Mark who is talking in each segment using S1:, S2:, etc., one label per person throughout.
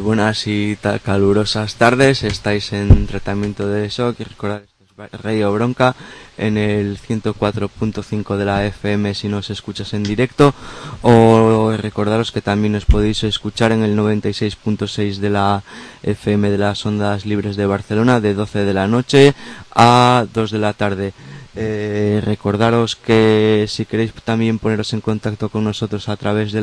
S1: Buenas y calurosas tardes, estáis en tratamiento de shock y recordad esto es Radio Bronca en el 104.5 de la FM si nos escuchas en directo, o recordaros que también os podéis escuchar en el 96.6 de la FM de las ondas libres de Barcelona de 12 de la noche a 2 de la tarde. Recordaros que si queréis también poneros en contacto con nosotros a través de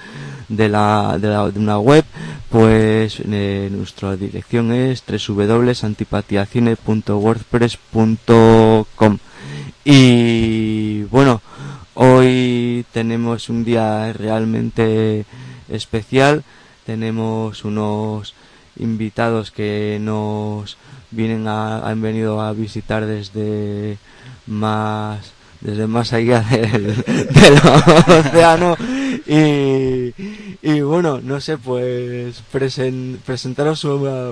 S1: una web, pues nuestra dirección es www.antipatiacine.wordpress.com. Y bueno, hoy tenemos un día realmente especial. Tenemos unos invitados que nos han venido a visitar desde más allá del océano y bueno, no sé, pues presentaros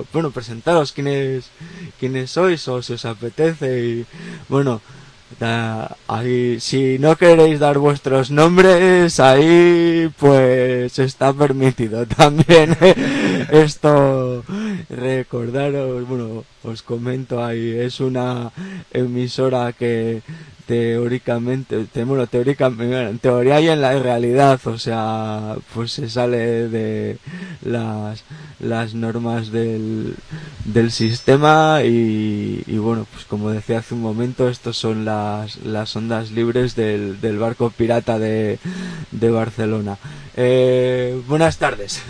S1: quiénes sois, o si os apetece. Y bueno, ahí, si no queréis dar vuestros nombres, ahí pues está permitido también. Esto, recordaros, bueno, os comento, ahí es una emisora que teóricamente, en teoría y en la realidad, o sea, pues se sale de las normas del sistema y bueno, pues como decía hace un momento, estos son las ondas libres del barco pirata de Barcelona. Buenas tardes.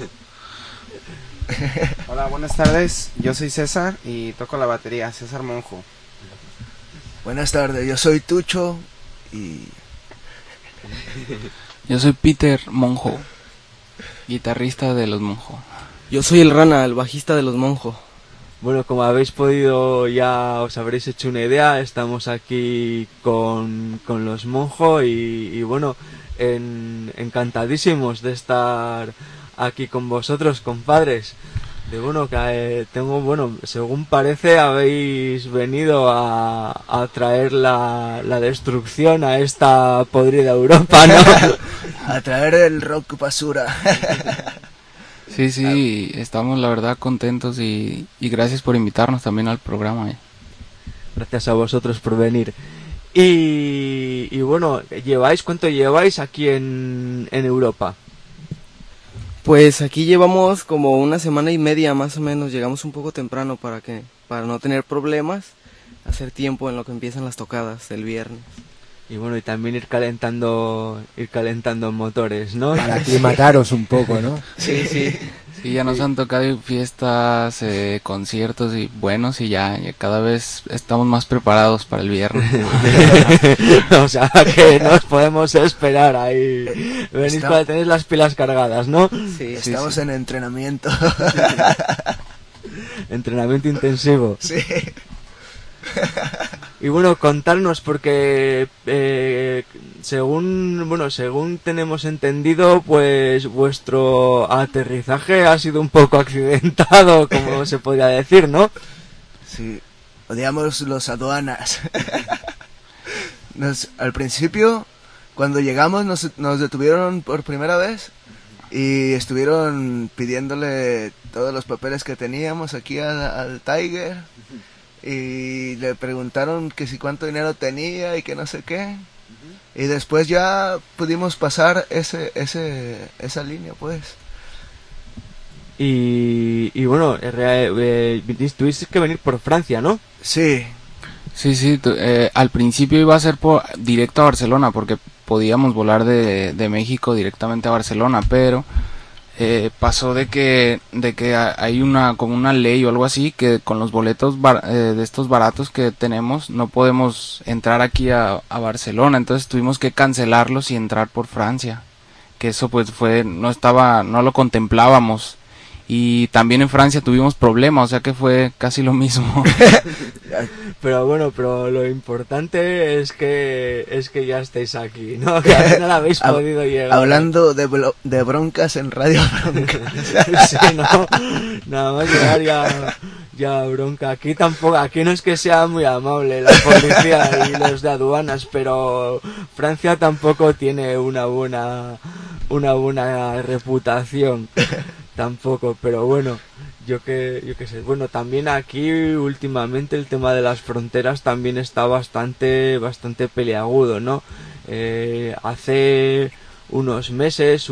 S2: Hola, buenas tardes, yo soy César y toco la batería, César Monjo.
S3: Buenas tardes, yo soy Tucho y...
S4: Yo soy Peter Monjo, guitarrista de Los Monjo.
S5: Yo soy el Rana, el bajista de Los Monjo.
S1: Bueno, como habéis podido, ya os habréis hecho una idea, estamos aquí con Los Monjo y bueno, encantadísimos de estar aquí con vosotros, compadres. Según parece habéis venido a traer la destrucción a esta podrida Europa, ¿no?
S3: A traer el rock basura.
S4: Sí, estamos la verdad contentos y gracias por invitarnos también al programa.
S1: Gracias a vosotros por venir. Y bueno, ¿cuánto lleváis aquí en Europa?
S5: Pues aquí llevamos como una semana y media más o menos. Llegamos un poco temprano para no tener problemas, hacer tiempo en lo que empiezan las tocadas el viernes.
S1: Y bueno, y también ir calentando motores, ¿no?
S6: Para aclimataros un poco, ¿no?
S4: Sí, ya nos han tocado fiestas, conciertos y buenos, y ya cada vez estamos más preparados para el viernes.
S1: O sea, que nos podemos esperar ahí. Venís para tener las pilas cargadas, ¿no?
S3: Sí, estamos en entrenamiento.
S1: Entrenamiento intensivo.
S3: Sí.
S1: Y bueno, contarnos, porque según tenemos entendido, pues vuestro aterrizaje ha sido un poco accidentado, como se podría decir, ¿no?
S3: Sí, odiamos los aduanas. Al principio, cuando llegamos, nos detuvieron por primera vez y estuvieron pidiéndole todos los papeles que teníamos aquí al Tiger. Y le preguntaron que si cuánto dinero tenía y que no sé qué. Y después ya pudimos pasar esa línea, pues.
S1: Y bueno, tuviste que venir por Francia, ¿no?
S3: Sí.
S4: Al principio iba a ser directo a Barcelona, porque podíamos volar de México directamente a Barcelona, pero pasó de que hay como una ley o algo así, que con los boletos de estos baratos que tenemos no podemos entrar aquí a Barcelona, entonces tuvimos que cancelarlos y entrar por Francia, que eso pues no lo contemplábamos. Y también en Francia tuvimos problemas, o sea que fue casi lo mismo.
S1: pero lo importante es que ya estáis aquí, ¿no? Que al final habéis podido llegar.
S3: Hablando de broncas en Radio Bronca.
S1: Sí, ¿no? Nada más llegar ya bronca. Aquí no es que sea muy amable la policía y los de aduanas, pero Francia tampoco tiene una buena reputación. Tampoco, pero bueno. yo qué sé. Bueno, también aquí últimamente el tema de las fronteras también está bastante peliagudo, ¿no? Hace unos meses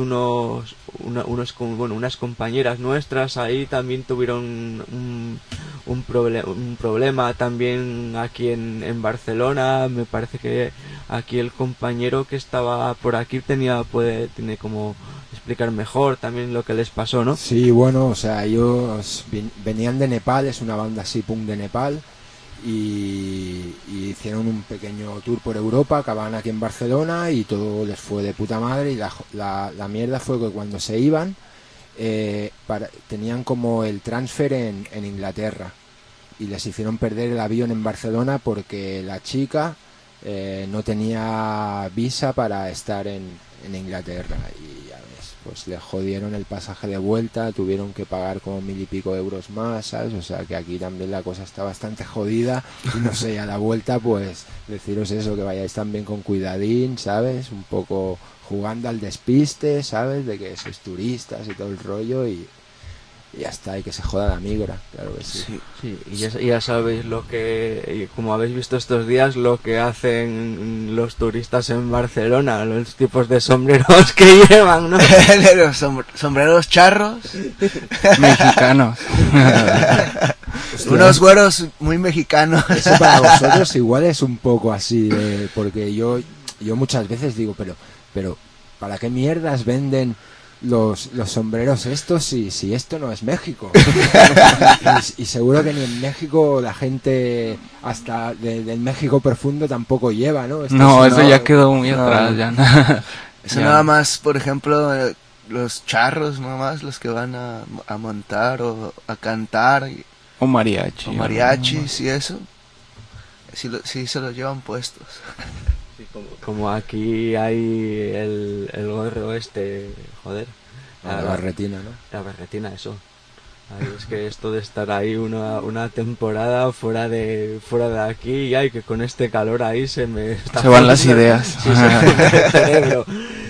S1: unas compañeras nuestras ahí también tuvieron un problema también aquí en Barcelona. Me parece que aquí el compañero que estaba por aquí tiene como explicar mejor también lo que les pasó, ¿no?
S6: Sí, bueno, o sea, ellos venían de Nepal, es una banda así punk de Nepal, y hicieron un pequeño tour por Europa, acababan aquí en Barcelona y todo les fue de puta madre, y la mierda fue que cuando se iban tenían como el transfer en Inglaterra y les hicieron perder el avión en Barcelona porque la chica no tenía visa para estar en Inglaterra, y ya ves, pues le jodieron el pasaje de vuelta, tuvieron que pagar como 1.000 y pico euros más, ¿sabes? O sea que aquí también la cosa está bastante jodida, y no sé, a la vuelta pues deciros eso, que vayáis también con cuidadín, ¿sabes? Un poco jugando al despiste, ¿sabes? De que sois turistas y todo el rollo, y ya está, y que se joda la migra, claro que sí.
S1: Sí, y ya sabéis como habéis visto estos días, lo que hacen los turistas en Barcelona, los tipos de sombreros que llevan, ¿no?
S3: Los sombreros charros.
S4: Mexicanos.
S3: Unos güeros muy mexicanos.
S6: Eso para vosotros igual es un poco así, porque yo muchas veces digo, pero ¿para qué mierdas venden los sombreros estos si esto no es México? y seguro que ni en México la gente hasta del México profundo tampoco lleva, ¿no?
S4: Eso ya quedó muy atrás, ya.
S3: Eso nada más, por ejemplo, los charros, nada más los que van a montar o a cantar,
S4: O mariachi.
S3: o mariachis y eso, sí se los llevan puestos.
S1: Como aquí hay el gorro joder.
S6: La barretina, ¿no?
S1: La barretina, eso. Ay, es que esto de estar ahí una temporada fuera de aquí, ay, que con este calor ahí se
S4: van las ideas.
S1: Sí, se me fue el cerebro.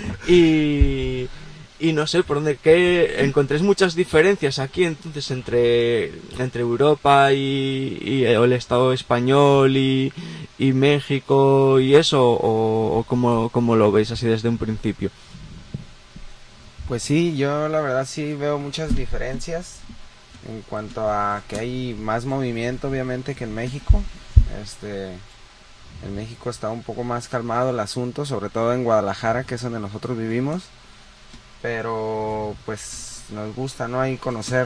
S1: Y no sé por dónde, que encontréis muchas diferencias aquí entonces entre Europa y el Estado español y México y eso, o cómo lo veis así desde un principio.
S2: Pues sí, yo la verdad sí veo muchas diferencias en cuanto a que hay más movimiento obviamente que en México. En México está un poco más calmado el asunto, sobre todo en Guadalajara, que es donde nosotros vivimos. Pero pues nos gusta, ¿no? Ahí conocer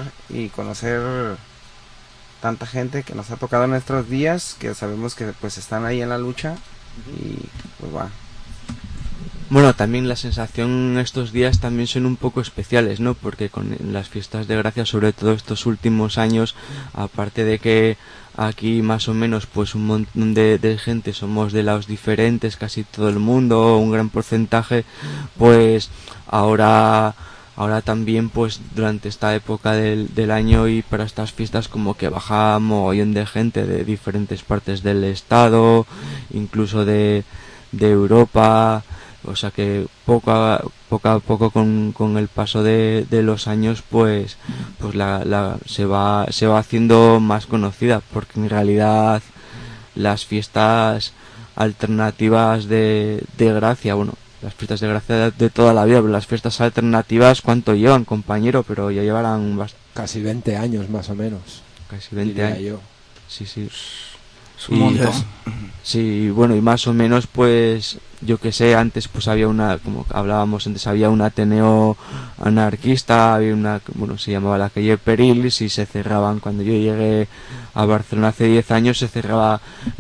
S2: tanta gente que nos ha tocado en nuestros días, que sabemos que pues están ahí en la lucha, y pues va.
S1: Bueno, también la sensación estos días también son un poco especiales, ¿no? Porque con las fiestas de Gracia, sobre todo estos últimos años, aparte de que aquí más o menos pues un montón de gente somos de lados diferentes, casi todo el mundo, un gran porcentaje, pues ahora también pues durante esta época del año y para estas fiestas como que baja mogollón de gente de diferentes partes del estado, incluso de Europa. O sea que poco a poco con el paso de los años pues se va haciendo más conocida, porque en realidad las fiestas alternativas de Gracia, bueno, las fiestas de Gracia de toda la vida, pero las fiestas alternativas, ¿cuánto llevan, compañero? Pero ya llevarán
S6: casi 20 años más o menos.
S1: Casi 20 años.
S6: Yo.
S1: Sí.
S4: Es un montón.
S1: Sí, bueno, y más o menos pues yo que sé, antes pues había como hablábamos antes, había un Ateneo anarquista, había se llamaba la calle Perilis, y se cerraban, cuando yo llegué a Barcelona hace 10 años, se cerraba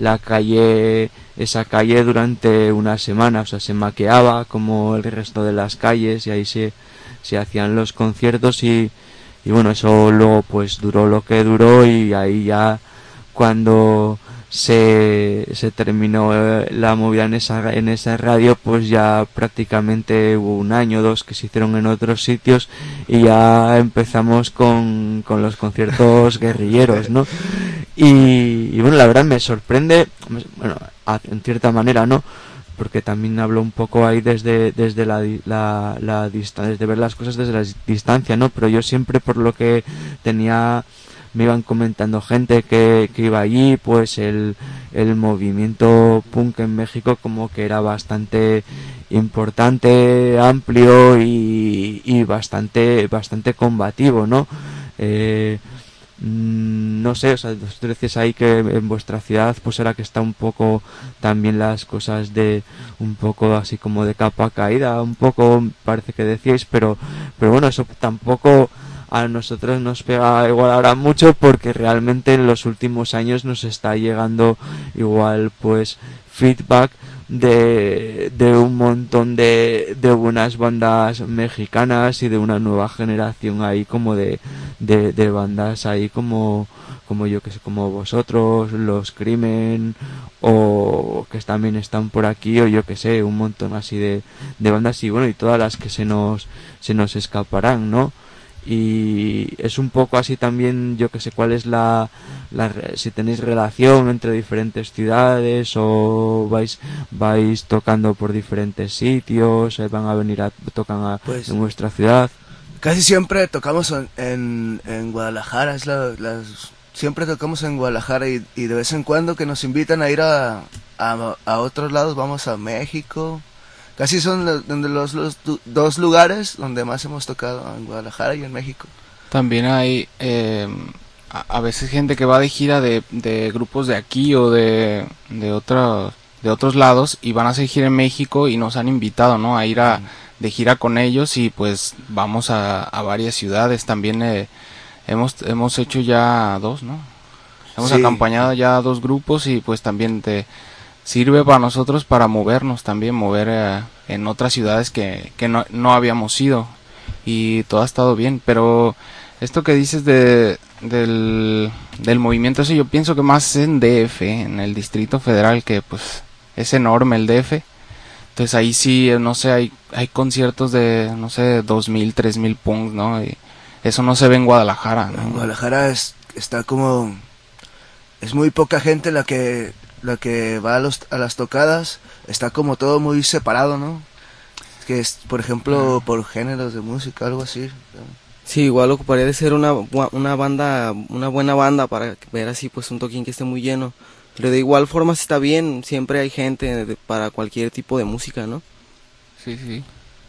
S1: esa calle durante una semana, o sea, se maqueaba como el resto de las calles, y ahí se hacían los conciertos, y bueno, eso luego pues duró lo que duró, y ahí ya cuando se terminó la movida en esa radio, pues ya prácticamente hubo un año o dos que se hicieron en otros sitios, y ya empezamos con los conciertos guerrilleros, ¿no? Y bueno, la verdad me sorprende, bueno, en cierta manera, ¿no? porque también hablo un poco ahí desde la distancia, desde ver las cosas desde la distancia, ¿no? Pero yo siempre, por lo que me iban comentando gente que iba allí, pues el movimiento punk en México como que era bastante importante, amplio y bastante combativo, ¿no? No sé, o sea, vosotros decís ahí que en vuestra ciudad pues era que está un poco también las cosas de un poco así como de capa caída, un poco parece que decíais, pero bueno, eso tampoco a nosotros nos pega igual ahora mucho, porque realmente en los últimos años nos está llegando igual pues feedback de un montón de buenas bandas mexicanas y de una nueva generación ahí como de bandas ahí como yo que sé, como vosotros, Los Crimen, o que también están por aquí, o yo que sé, un montón así de bandas, y bueno, y todas las que se nos escaparán, ¿no? Y es un poco así también, yo que sé cuál es si tenéis relación entre diferentes ciudades, o vais tocando por diferentes sitios, van a venir
S3: Pues,
S1: en vuestra ciudad.
S3: Casi siempre tocamos en Guadalajara, siempre tocamos en Guadalajara, y de vez en cuando que nos invitan a ir a otros lados, vamos a México. Casi son los dos lugares donde más hemos tocado, en Guadalajara y en México.
S4: También hay a veces gente que va de gira de grupos de aquí o de otros lados, y van a hacer gira en México y nos han invitado, ¿no?, a ir de gira con ellos, y pues vamos a varias ciudades. También hemos hecho ya 2, ¿no? Hemos acompañado ya 2 grupos, y pues también sirve para nosotros para movernos también, en otras ciudades que no habíamos ido, y todo ha estado bien. Pero esto que dices del movimiento ese, yo pienso que más en DF, en el Distrito Federal, que pues es enorme el DF. Entonces ahí sí, no sé, hay conciertos de, no sé, 2,000, 3,000 punks, ¿no? Y eso no se ve en Guadalajara, ¿no?
S3: En Guadalajara está como... Es muy poca gente la que va a las tocadas, está como todo muy separado, ¿no? Que es, por ejemplo, por géneros de música, algo así.
S5: Sí, igual ocuparía de ser una buena banda para ver así pues un toquín que esté muy lleno. Pero de igual forma está bien, siempre hay gente para cualquier tipo de música, ¿no?
S4: Sí, sí.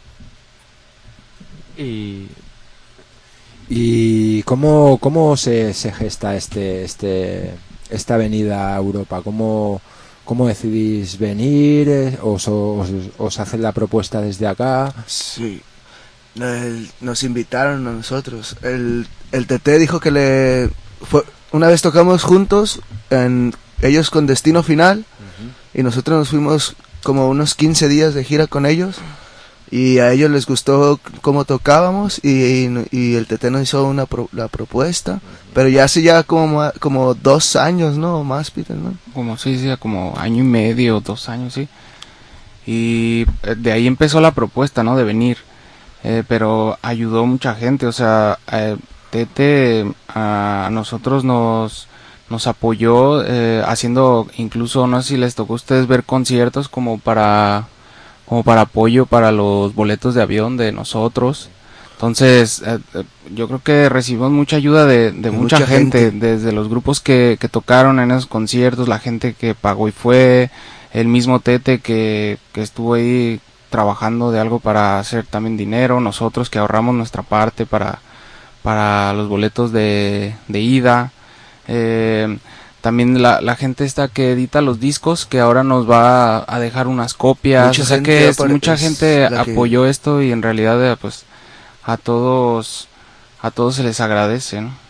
S6: ¿Y cómo se gesta esta venida a Europa? ¿Cómo decidís venir? ¿Os hacen la propuesta desde acá?
S3: Sí, nos invitaron a nosotros. El TT dijo que una vez tocamos juntos, ellos con Destino Final, y nosotros nos fuimos como unos 15 días de gira con ellos, y a ellos les gustó cómo tocábamos, y el TT nos hizo la propuesta, pero ya hace como 2 años, ¿no? O más, Peter, ¿no?
S4: Como como 1 año y medio, 2 años, sí. Y de ahí empezó la propuesta, ¿no?, de venir. Pero ayudó mucha gente, o sea, Tete a nosotros nos apoyó haciendo, incluso, no sé si les tocó a ustedes ver conciertos como para apoyo para los boletos de avión de nosotros. Entonces yo creo que recibimos mucha ayuda de mucha gente, desde los grupos que tocaron en esos conciertos, la gente que pagó y fue, el mismo Tete que estuvo ahí trabajando de algo para hacer también dinero, nosotros que ahorramos nuestra parte para los boletos de ida. También la gente esta que edita los discos, que ahora nos va a dejar unas copias. Mucha gente apoyó esto, y en realidad pues a todos se les agradece, ¿no?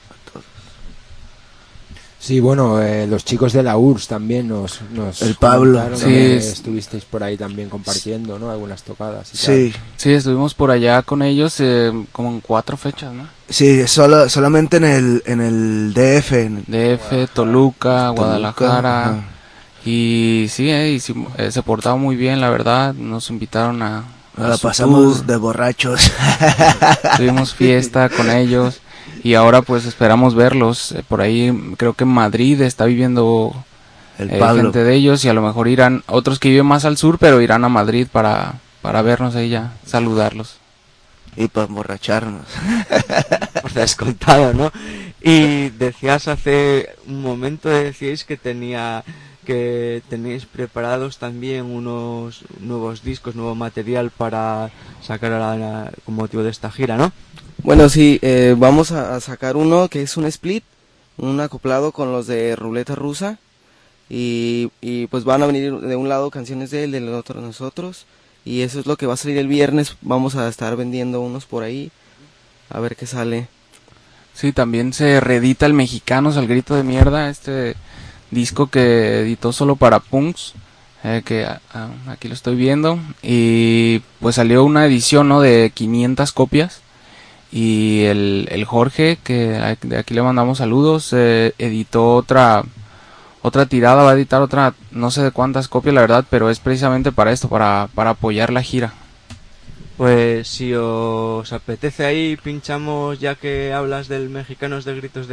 S6: Sí, bueno, los chicos de la URSS también nos
S3: el Pablo,
S6: sí, estuvisteis por ahí también compartiendo, ¿no?, algunas tocadas y
S3: sí
S6: tal.
S4: Sí, estuvimos por allá con ellos como en 4 fechas, ¿no?
S3: Sí, solamente en el DF.
S4: DF, Toluca, Guadalajara. Y sí, se portaron muy bien, la verdad. Nos invitaron a
S3: la pasamos tour de borrachos.
S4: Tuvimos fiesta con ellos. Y ahora pues esperamos verlos. Por ahí creo que Madrid está viviendo
S3: El Pablo.
S4: gente de ellos, y a lo mejor irán otros que viven más al sur, pero irán a Madrid para vernos ahí ya, saludarlos.
S3: Y para emborracharnos.
S1: Pues descontado, ¿no? Y decías hace un momento, decíais que tenéis preparados también unos nuevos discos, nuevo material para sacar con motivo de esta gira, ¿no?
S5: Bueno, sí, vamos a sacar uno que es un split, un acoplado con los de Ruleta Rusa, y pues van a venir de un lado canciones de él, del otro de nosotros, y eso es lo que va a salir el viernes. Vamos a estar vendiendo unos por ahí, a ver qué sale.
S4: Sí, también se reedita el Mexicanos al grito de mierda, este disco que editó solo para punks, que aquí lo estoy viendo, y pues salió una edición, ¿no?, de 500 copias, y el Jorge, que de aquí le mandamos saludos, editó otra tirada, va a editar otra, no sé de cuántas copias la verdad, pero es precisamente para esto, para apoyar la gira.
S1: Pues si os apetece ahí, pinchamos, ya que hablas del Mexicanos al grito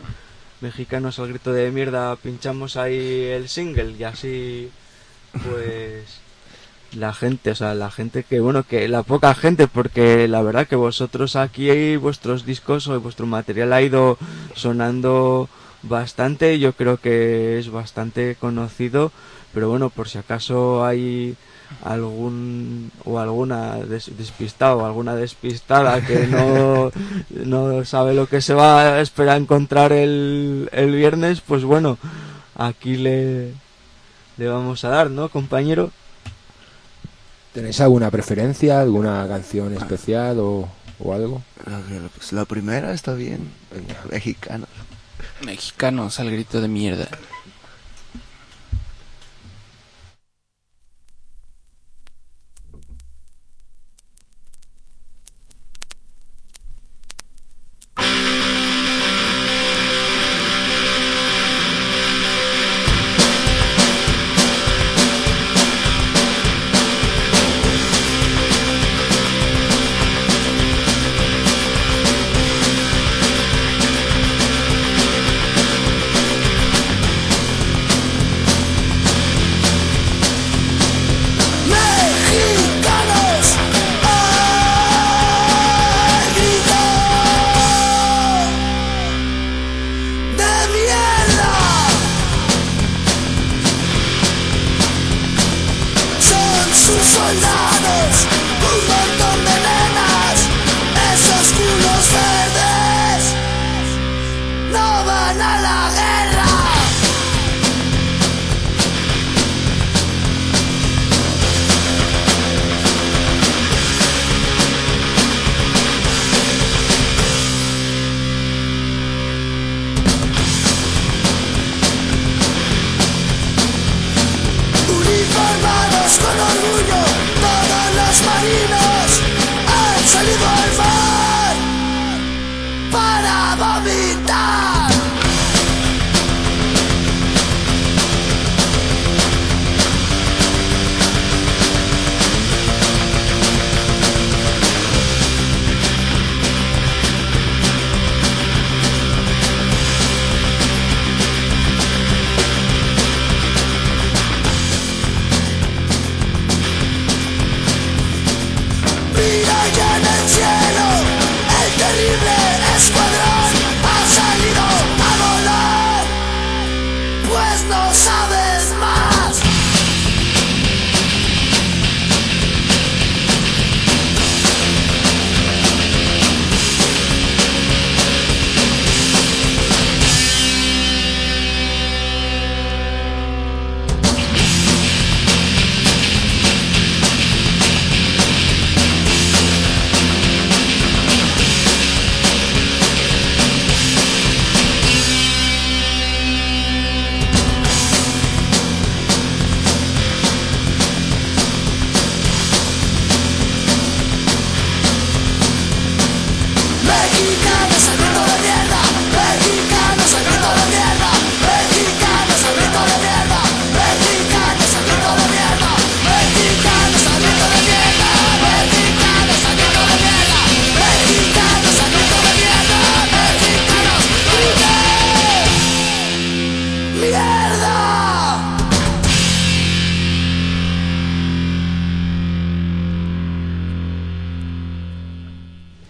S1: de mierda, pinchamos ahí el single, y así pues la gente que, bueno, que la poca gente, porque la verdad que vosotros aquí, vuestros discos o vuestro material ha ido sonando bastante, yo creo que es bastante conocido, pero bueno, por si acaso hay algún o alguna despistado o alguna despistada que no sabe lo que se va a esperar encontrar el viernes, pues bueno, aquí le vamos a dar, ¿no, compañero?
S6: ¿Tenéis alguna preferencia, alguna canción especial o algo?
S3: Pues la primera está bien. Mexicanos.
S4: Mexicanos al grito de mierda.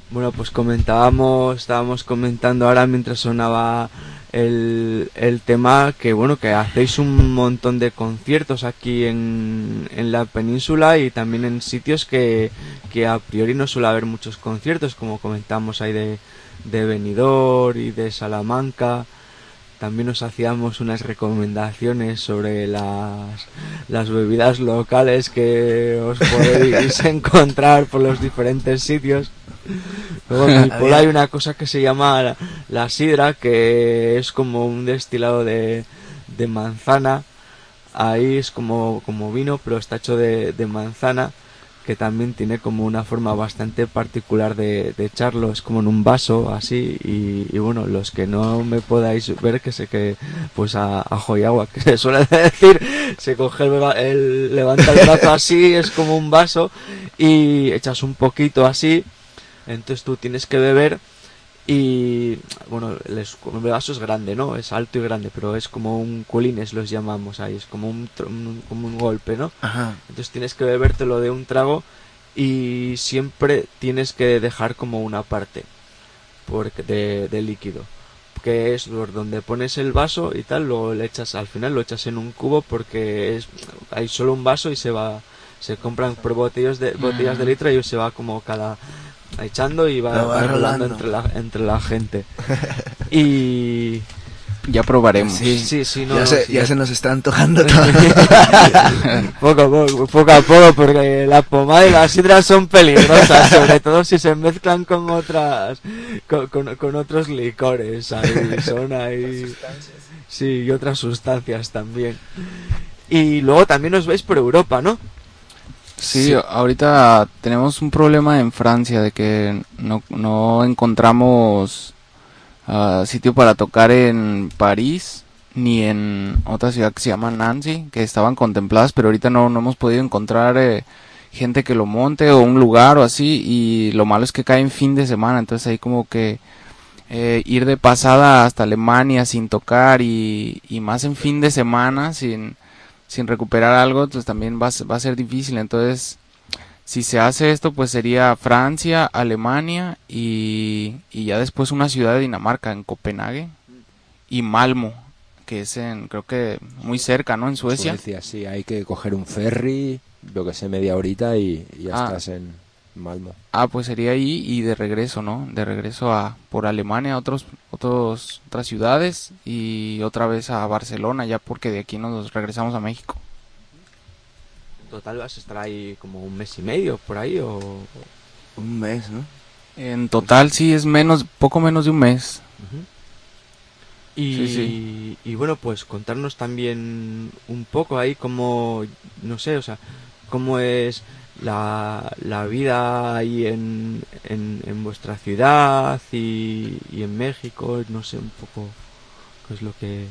S1: Bueno, pues estábamos comentando ahora mientras sonaba el tema que bueno, que hacéis un montón de conciertos aquí en la península y también en sitios que a priori no suele haber muchos conciertos, como comentamos ahí de Benidorm y de Salamanca. También os hacíamos unas recomendaciones sobre las bebidas locales que os podéis encontrar por los diferentes sitios. Luego en Ripoll hay una cosa que se llama la sidra, que es como un destilado de manzana. Ahí es como vino, pero está hecho de manzana, que también tiene como una forma bastante particular de echarlo. Es como en un vaso así, y bueno, los que no me podáis ver, que sé que pues a ajo y agua, que se suele decir, se coge levanta el brazo así, es como un vaso, y echas un poquito así. Entonces tú tienes que beber y, bueno, el vaso es grande, ¿no? Es alto y grande, pero es como un culines, los llamamos ahí, es como como un golpe, ¿no?
S3: Ajá.
S1: Entonces tienes que bebértelo de un trago y siempre tienes que dejar como una parte de líquido, que es donde pones el vaso y tal, luego le echas, al final lo echas en un cubo porque hay solo un vaso y se compran por botellas de litro y se va como echando y va rolando entre la gente. Y
S4: ya probaremos.
S1: Sí, no,
S3: ya se nos está antojando todo.
S1: poco a poco, porque la pomada y la sidra son peligrosas, sobre todo si se mezclan con otras con otros licores. Son ahí, sí, y otras sustancias también. Y luego también os veis por Europa, ¿no?
S4: Sí, ahorita tenemos un problema en Francia de que no encontramos sitio para tocar en París ni en otra ciudad que se llama Nancy, que estaban contempladas, pero ahorita no hemos podido encontrar gente que lo monte o un lugar o así, y lo malo es que cae en fin de semana, entonces hay como que ir de pasada hasta Alemania sin tocar y más en fin de semana sin recuperar algo, pues también va a ser difícil. Entonces, si se hace esto, pues sería Francia, Alemania y ya después una ciudad de Dinamarca, en Copenhague, y Malmo, que es creo que muy cerca, ¿no? En Suecia.
S6: Suecia, sí, hay que coger un ferry, lo que sé, media horita y ya estás en Malmo.
S4: Pues sería ahí y de regreso, ¿no? De regreso por Alemania, otras ciudades y otra vez a Barcelona, ya porque de aquí nos regresamos a México.
S1: En total vas a estar ahí como un mes y medio por ahí o
S3: un mes, ¿no?
S4: En total sí es poco menos de un mes.
S1: Uh-huh. Y bueno, pues contarnos también un poco ahí como, no sé, o sea, cómo es la vida ahí en vuestra ciudad y en México, no sé, un poco qué es lo que...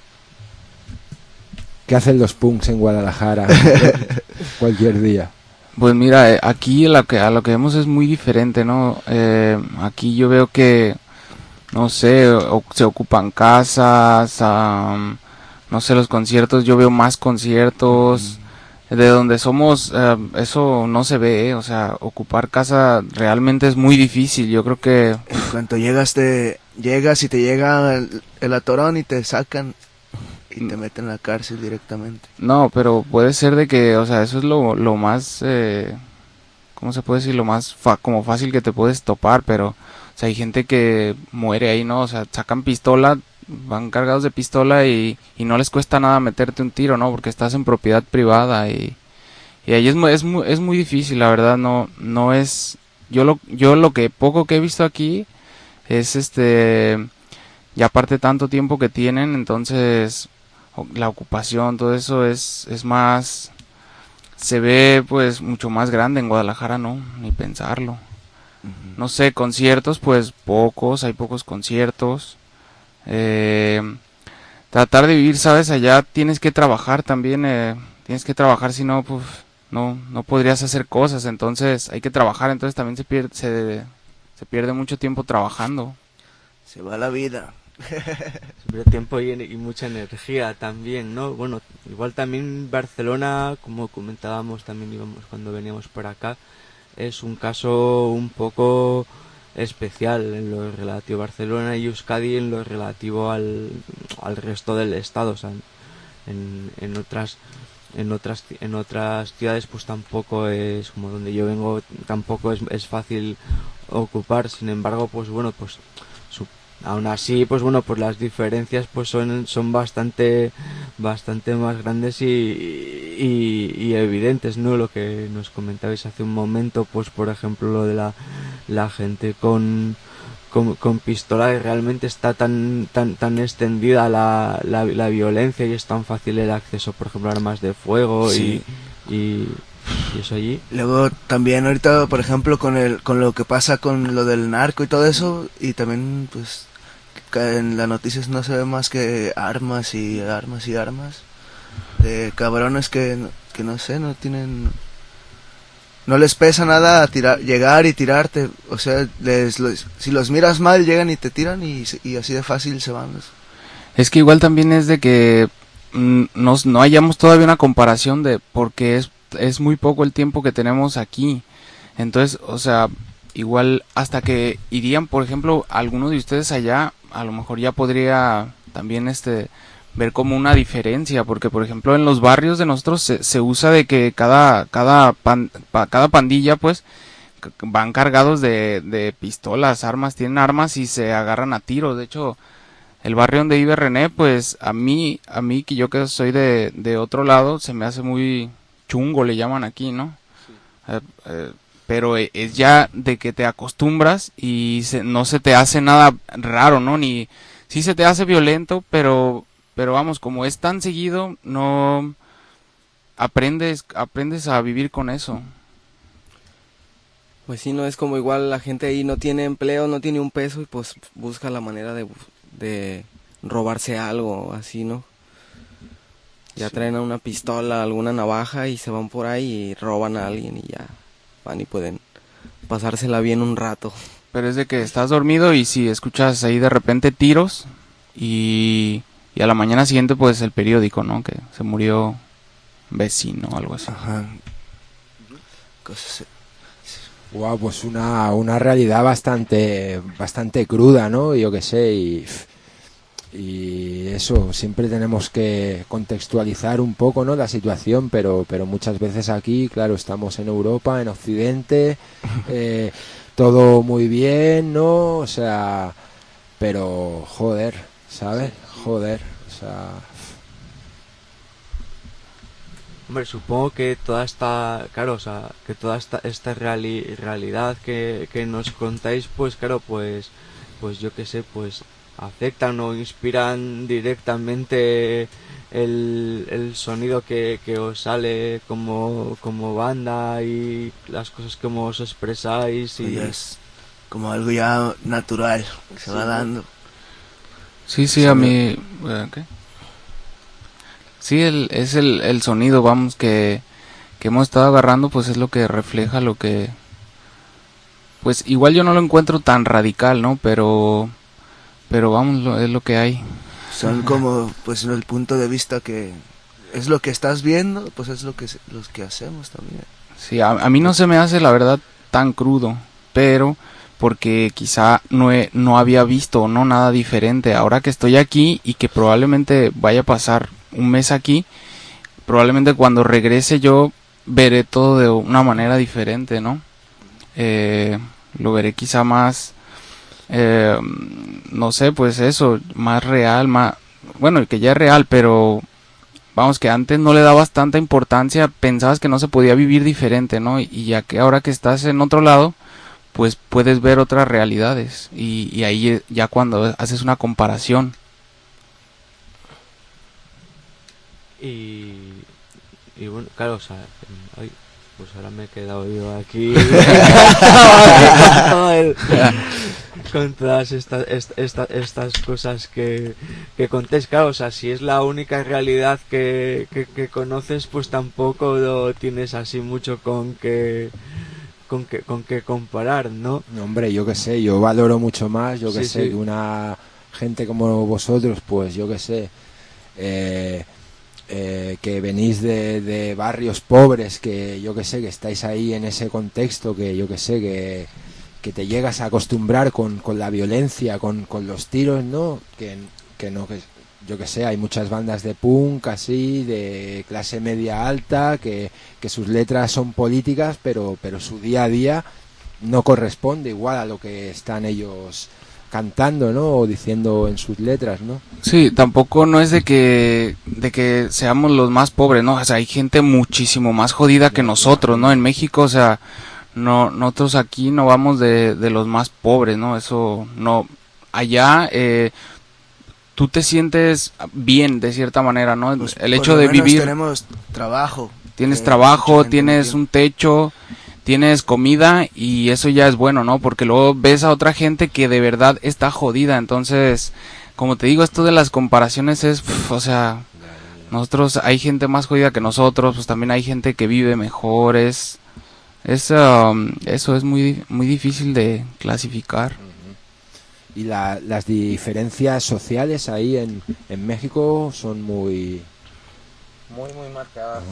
S6: ¿Qué hacen los punks en Guadalajara cualquier día?
S4: Pues mira, aquí a lo que vemos es muy diferente, ¿no? Aquí yo veo que, no sé, se ocupan casas, no sé, los conciertos, yo veo más conciertos. De donde somos, eso no se ve, o sea, ocupar casa realmente es muy difícil. Yo creo que
S3: en cuanto llegas y te llega el atorón y te sacan y te meten en la cárcel directamente.
S4: No, pero puede ser de que, o sea, eso es lo más, ¿cómo se puede decir? Lo más como fácil que te puedes topar, pero, o sea, hay gente que muere ahí, ¿no? O sea, sacan pistola, van cargados de pistola y no les cuesta nada meterte un tiro, ¿no? Porque estás en propiedad privada y ahí es muy difícil, la verdad. No es, yo lo que poco que he visto aquí es ya aparte tanto tiempo que tienen, entonces la ocupación, todo eso es más, se ve pues mucho más grande. En Guadalajara no, ni pensarlo. Uh-huh. No sé, conciertos pues hay pocos conciertos. Tratar de vivir, sabes, allá tienes que trabajar también, si no, pues no podrías hacer cosas, entonces hay que trabajar, entonces también se pierde mucho tiempo trabajando.
S3: Se va la vida.
S1: Se pierde tiempo y mucha energía también, ¿no? Bueno, igual también Barcelona, como comentábamos también cuando veníamos por acá, es un caso un poco especial en lo relativo a Barcelona y Euskadi en lo relativo al resto del estado. O sea, en otras ciudades pues tampoco es, como donde yo vengo, tampoco es fácil ocupar. Sin embargo, pues bueno, pues aún así, pues bueno, pues las diferencias pues son bastante más grandes y evidentes, ¿no? Lo que nos comentabais hace un momento, pues por ejemplo lo de la gente con pistola, y realmente está tan extendida la violencia y es tan fácil el acceso, por ejemplo, a armas de fuego.
S3: Sí.
S1: y eso allí.
S3: Luego también ahorita, por ejemplo, con lo que pasa con lo del narco y todo eso, y también pues en las noticias no se ve más que armas y armas y armas de cabrones que no sé, no les pesa nada llegar y tirarte. O sea, si los miras mal llegan y te tiran y así de fácil se van.
S4: Es que igual también es de que no hayamos todavía una comparación de, porque es muy poco el tiempo que tenemos aquí. Entonces, o sea, igual hasta que irían, por ejemplo, alguno de ustedes allá, a lo mejor ya podría también ver como una diferencia, porque por ejemplo en los barrios de nosotros se usa de que cada pandilla pues van cargados de pistolas, armas, tienen armas y se agarran a tiros. De hecho, el barrio donde vive René, pues a mí que yo que soy de otro lado, se me hace muy chungo, le llaman aquí, ¿no? Sí. Pero es ya de que te acostumbras y no se te hace nada raro, ¿no? Ni sí se te hace violento, pero vamos, como es tan seguido, no aprendes a vivir con eso.
S5: Pues sí, no es como igual la gente ahí no tiene empleo, no tiene un peso y pues busca la manera de robarse algo, así, ¿no? Ya sí. Traen una pistola, alguna navaja y se van por ahí y roban a alguien y ya van y pueden pasársela bien un rato.
S4: Pero es de que estás dormido y si escuchas ahí de repente tiros y a la mañana siguiente pues el periódico, ¿no? Que se murió vecino o algo así.
S3: Ajá.
S6: Wow, pues una realidad bastante cruda, ¿no? Yo qué sé, y eso, siempre tenemos que contextualizar un poco, ¿no? La situación, pero muchas veces aquí, claro, estamos en Europa, en Occidente, todo muy bien, ¿no? O sea, pero joder, ¿sabes? Joder, o sea...
S1: Hombre, supongo que toda esta, claro, o sea, que toda esta realidad que nos contáis, pues claro, pues yo qué sé, pues afectan o inspiran directamente el sonido que os sale como banda y las cosas que os expresáis y
S3: es como algo ya natural que se va dando.
S4: Sí, a mí... ¿qué? Sí, es el sonido, vamos, que hemos estado agarrando, pues es lo que refleja lo que... Pues igual yo no lo encuentro tan radical, ¿no? Pero vamos, es lo que hay.
S3: Son como, pues, el punto de vista que es lo que estás viendo, pues es lo que hacemos también.
S4: Sí, a mí no se me hace, la verdad, tan crudo, pero porque quizá no había visto, no, nada diferente. Ahora que estoy aquí y que probablemente vaya a pasar un mes aquí, probablemente cuando regrese yo veré todo de una manera diferente, ¿no? Lo veré quizá más, no sé, pues eso, más real, más, bueno, que ya es real, pero vamos, que antes no le dabas tanta importancia, pensabas que no se podía vivir diferente, ¿no? Y ya que ahora que estás en otro lado, pues puedes ver otras realidades y ahí ya cuando haces una comparación.
S1: Y bueno, claro, o sea, pues ahora me he quedado yo aquí con todas estas cosas que contéis. Claro, o sea, si es la única realidad que conoces, pues tampoco lo tienes así mucho con que comparar, ¿no?
S6: No, hombre, yo qué sé, yo valoro mucho más, yo qué sé,
S1: sí.
S6: que una gente como vosotros, pues yo qué sé, que venís de barrios pobres, que yo que sé, que estáis ahí en ese contexto, que yo que sé, que te llegas a acostumbrar con la violencia, con los tiros, ¿no? Que no, que yo que sé, hay muchas bandas de punk así, de clase media alta, que sus letras son políticas, pero su día a día no corresponde igual a lo que están ellos cantando, ¿no? O diciendo en sus letras, ¿no?
S4: Sí, tampoco no es de que seamos los más pobres, ¿no? O sea, hay gente muchísimo más jodida que nosotros, ¿no? En México, o sea, no, nosotros aquí no vamos de los más pobres, ¿no? Eso no. Allá tú te sientes bien de cierta manera, ¿no?
S3: Pues
S4: el hecho de vivir,
S3: tenemos trabajo,
S4: tienes trabajo, tienes un techo, tienes comida, y eso ya es bueno, ¿no? Porque luego ves a otra gente que de verdad está jodida. Entonces, como te digo, esto de las comparaciones es, o sea, nosotros, hay gente más jodida que nosotros, pues también hay gente que vive mejor, eso es muy muy difícil de clasificar.
S6: Y las diferencias sociales ahí en México son muy
S2: marcadas.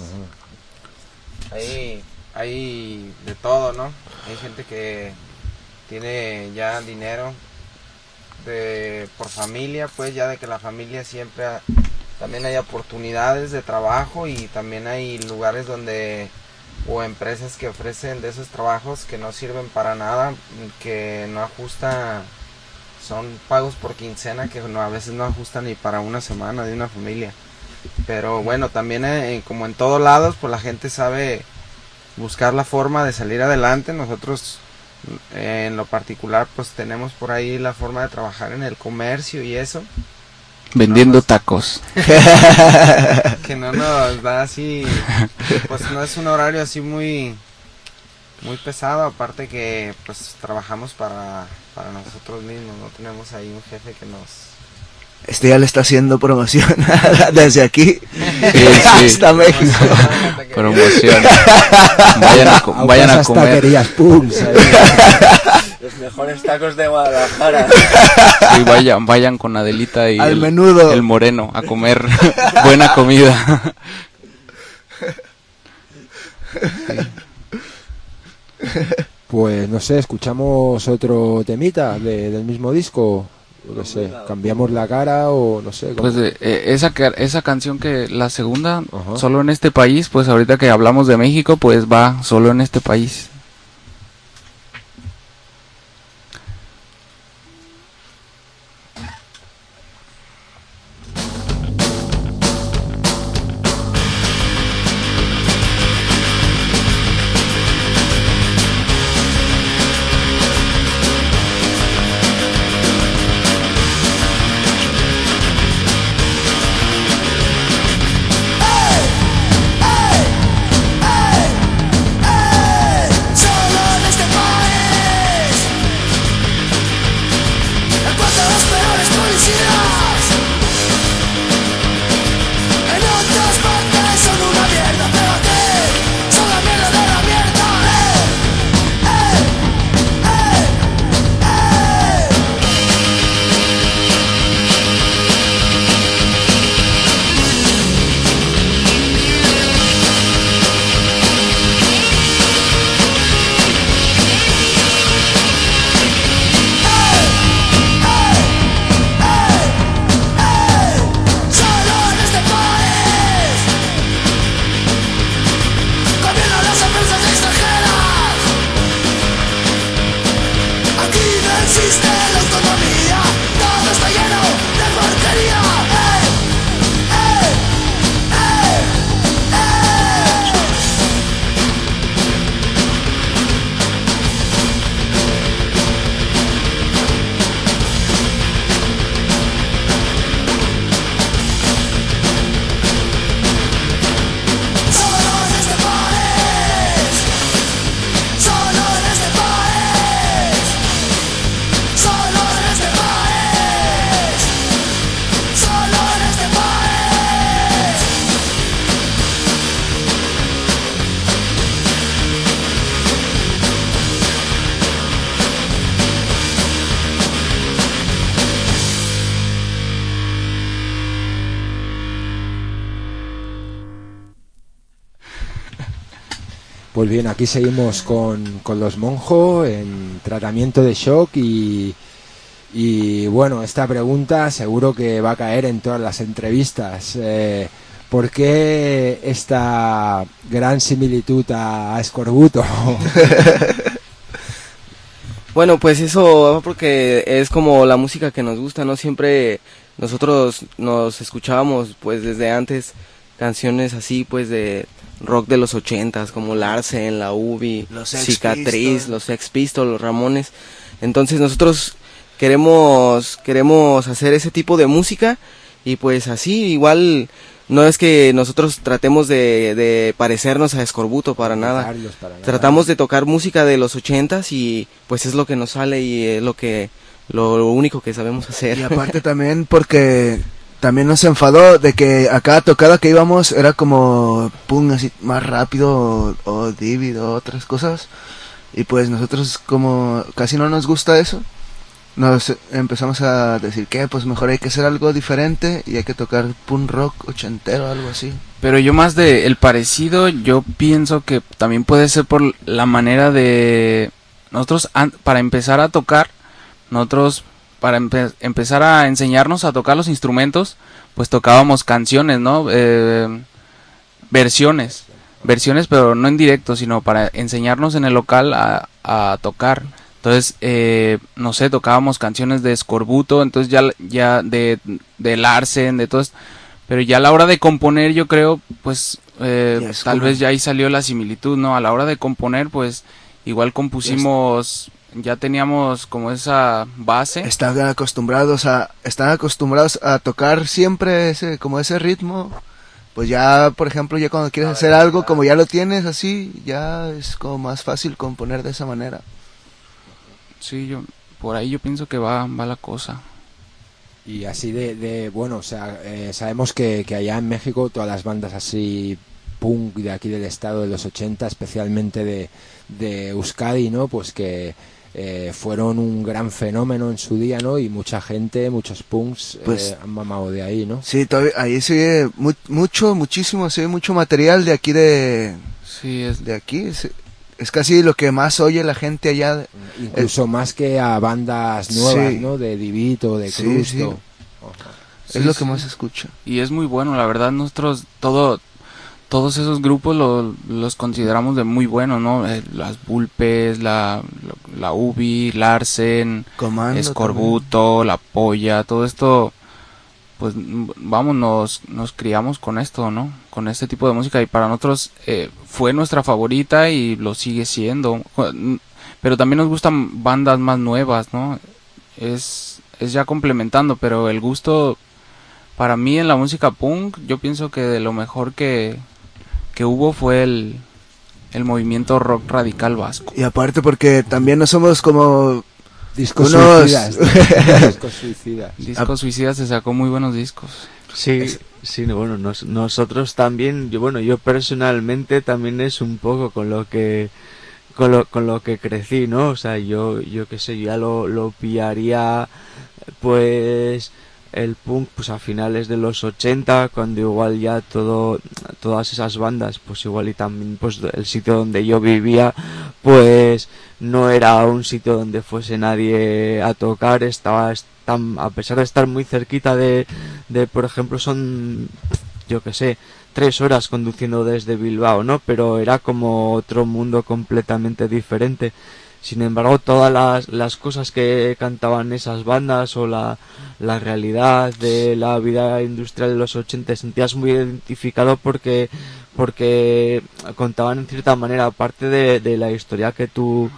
S2: Hay de todo, ¿no? Hay gente que tiene ya dinero por familia, pues ya de que la familia siempre también hay oportunidades de trabajo, y también hay lugares donde o empresas que ofrecen de esos trabajos que no sirven para nada, que no ajustan, son pagos por quincena que a veces no ajustan ni para una semana de una familia. Pero bueno, también como en todos lados, pues la gente sabe buscar la forma de salir adelante. Nosotros en lo particular pues tenemos por ahí la forma de trabajar en el comercio y eso.
S4: Vendiendo tacos.
S2: Que no nos da así, pues no es un horario así muy pesado, aparte que pues trabajamos para nosotros mismos, no tenemos ahí un jefe que nos...
S3: Este ya le está haciendo promoción desde aquí
S4: sí.
S3: hasta México.
S4: Promoción. Vayan a comer.
S6: Taquerías Pulse,
S1: Los mejores tacos de Guadalajara.
S4: Sí, vayan con Adelita y
S3: al menudo,
S4: el Moreno a comer buena comida.
S6: Pues no sé, escuchamos otro temita del mismo disco. Yo qué sé, cambiamos la cara o no sé.
S4: Pues esa canción, que la segunda,
S6: Ajá.
S4: Solo en este país, pues ahorita que hablamos de México, pues va Solo en este país.
S6: Pues bien, aquí seguimos con los Monjo en tratamiento de shock y bueno, esta pregunta seguro que va a caer en todas las entrevistas. ¿Por qué esta gran similitud a Escorbuto?
S5: Bueno, pues eso va porque es como la música que nos gusta, ¿no? Siempre nosotros nos escuchábamos pues desde antes canciones así pues de rock de los 80s como Larsen, La Ubi,
S3: Los Sex
S5: Cicatriz,
S3: Pistols.
S5: los Sex Pistols, los Ramones. Entonces nosotros queremos hacer ese tipo de música y pues así igual no es que nosotros tratemos de parecernos a Escorbuto para nada.
S6: Imitarlos para nada.
S5: Tratamos de tocar música de los 80s y pues es lo que nos sale y es lo único que sabemos hacer.
S3: Y aparte también porque también nos enfadó de que a cada tocada que íbamos era como pum, así más rápido o Divid o otras cosas. Y pues nosotros como casi no nos gusta eso, nos empezamos a decir que pues mejor hay que hacer algo diferente y hay que tocar punk rock ochentero, algo así.
S4: Pero yo más de el parecido, yo pienso que también puede ser por la manera de nosotros para empezar a tocar, nosotros para empezar a enseñarnos a tocar los instrumentos, pues tocábamos canciones, ¿no? Versiones, pero no en directo, sino para enseñarnos en el local a tocar. Entonces, no sé, tocábamos canciones de Escorbuto, entonces ya de Larsen, de todo esto. Pero ya a la hora de componer, yo creo, pues, tal vez ya ahí salió la similitud, ¿no? A la hora de componer, pues, igual compusimos, ya teníamos como esa base.
S3: Están acostumbrados a tocar siempre como ese ritmo. Pues ya, por ejemplo, ya cuando quieres hacer algo, como ya lo tienes así, ya es como más fácil componer de esa manera.
S4: Sí, por ahí yo pienso que va la cosa.
S6: Y así bueno, o sea, sabemos que allá en México todas las bandas así punk de aquí del estado de los 80, especialmente de Euskadi, ¿no? Pues que fueron un gran fenómeno en su día, ¿no? Y mucha gente, muchos punks
S3: Pues,
S6: han mamado de ahí, ¿no?
S3: Sí, ahí sigue muchísimo, sigue mucho material de aquí
S4: Sí,
S3: de aquí. Es casi lo que más oye la gente allá.
S6: Incluso más que a bandas nuevas,
S3: Sí.
S6: ¿no? De Divito, de
S3: Sí,
S6: Crusto.
S3: sí.
S4: Sí,
S3: Es lo que
S4: sí.
S3: más se escucha.
S4: Y es muy bueno, la verdad, nosotros todos esos grupos los consideramos de muy buenos, ¿no? Las Vulpes, la Ubi, Larsen,
S3: Comando
S4: Escorbuto, La Polla, todo esto, pues vamos, nos criamos con esto, ¿no? Con este tipo de música y para nosotros fue nuestra favorita y lo sigue siendo. Pero también nos gustan bandas más nuevas, ¿no? Es ya complementando, pero el gusto para mí en la música punk, yo pienso que de lo mejor que hubo fue el movimiento rock radical vasco.
S3: Y aparte porque también no somos como
S6: Discos
S3: unos...
S6: suicidas. Discos suicidas.
S4: Disco Suicida se sacó muy buenos discos.
S1: Sí, sí, bueno, nosotros también, yo personalmente también es un poco con lo que crecí, ¿no? O sea, yo qué sé, ya lo pillaría pues el punk pues a finales de los 80, cuando igual ya todas esas bandas pues igual y también pues el sitio donde yo vivía pues no era un sitio donde fuese nadie a tocar, a pesar de estar muy cerquita de por ejemplo son yo que sé 3 horas conduciendo desde Bilbao, ¿no? Pero era como otro mundo completamente diferente. Sin embargo, todas las cosas que cantaban esas bandas o la realidad de la vida industrial de los 80 sentías muy identificado porque contaban en cierta manera parte de la historia que tú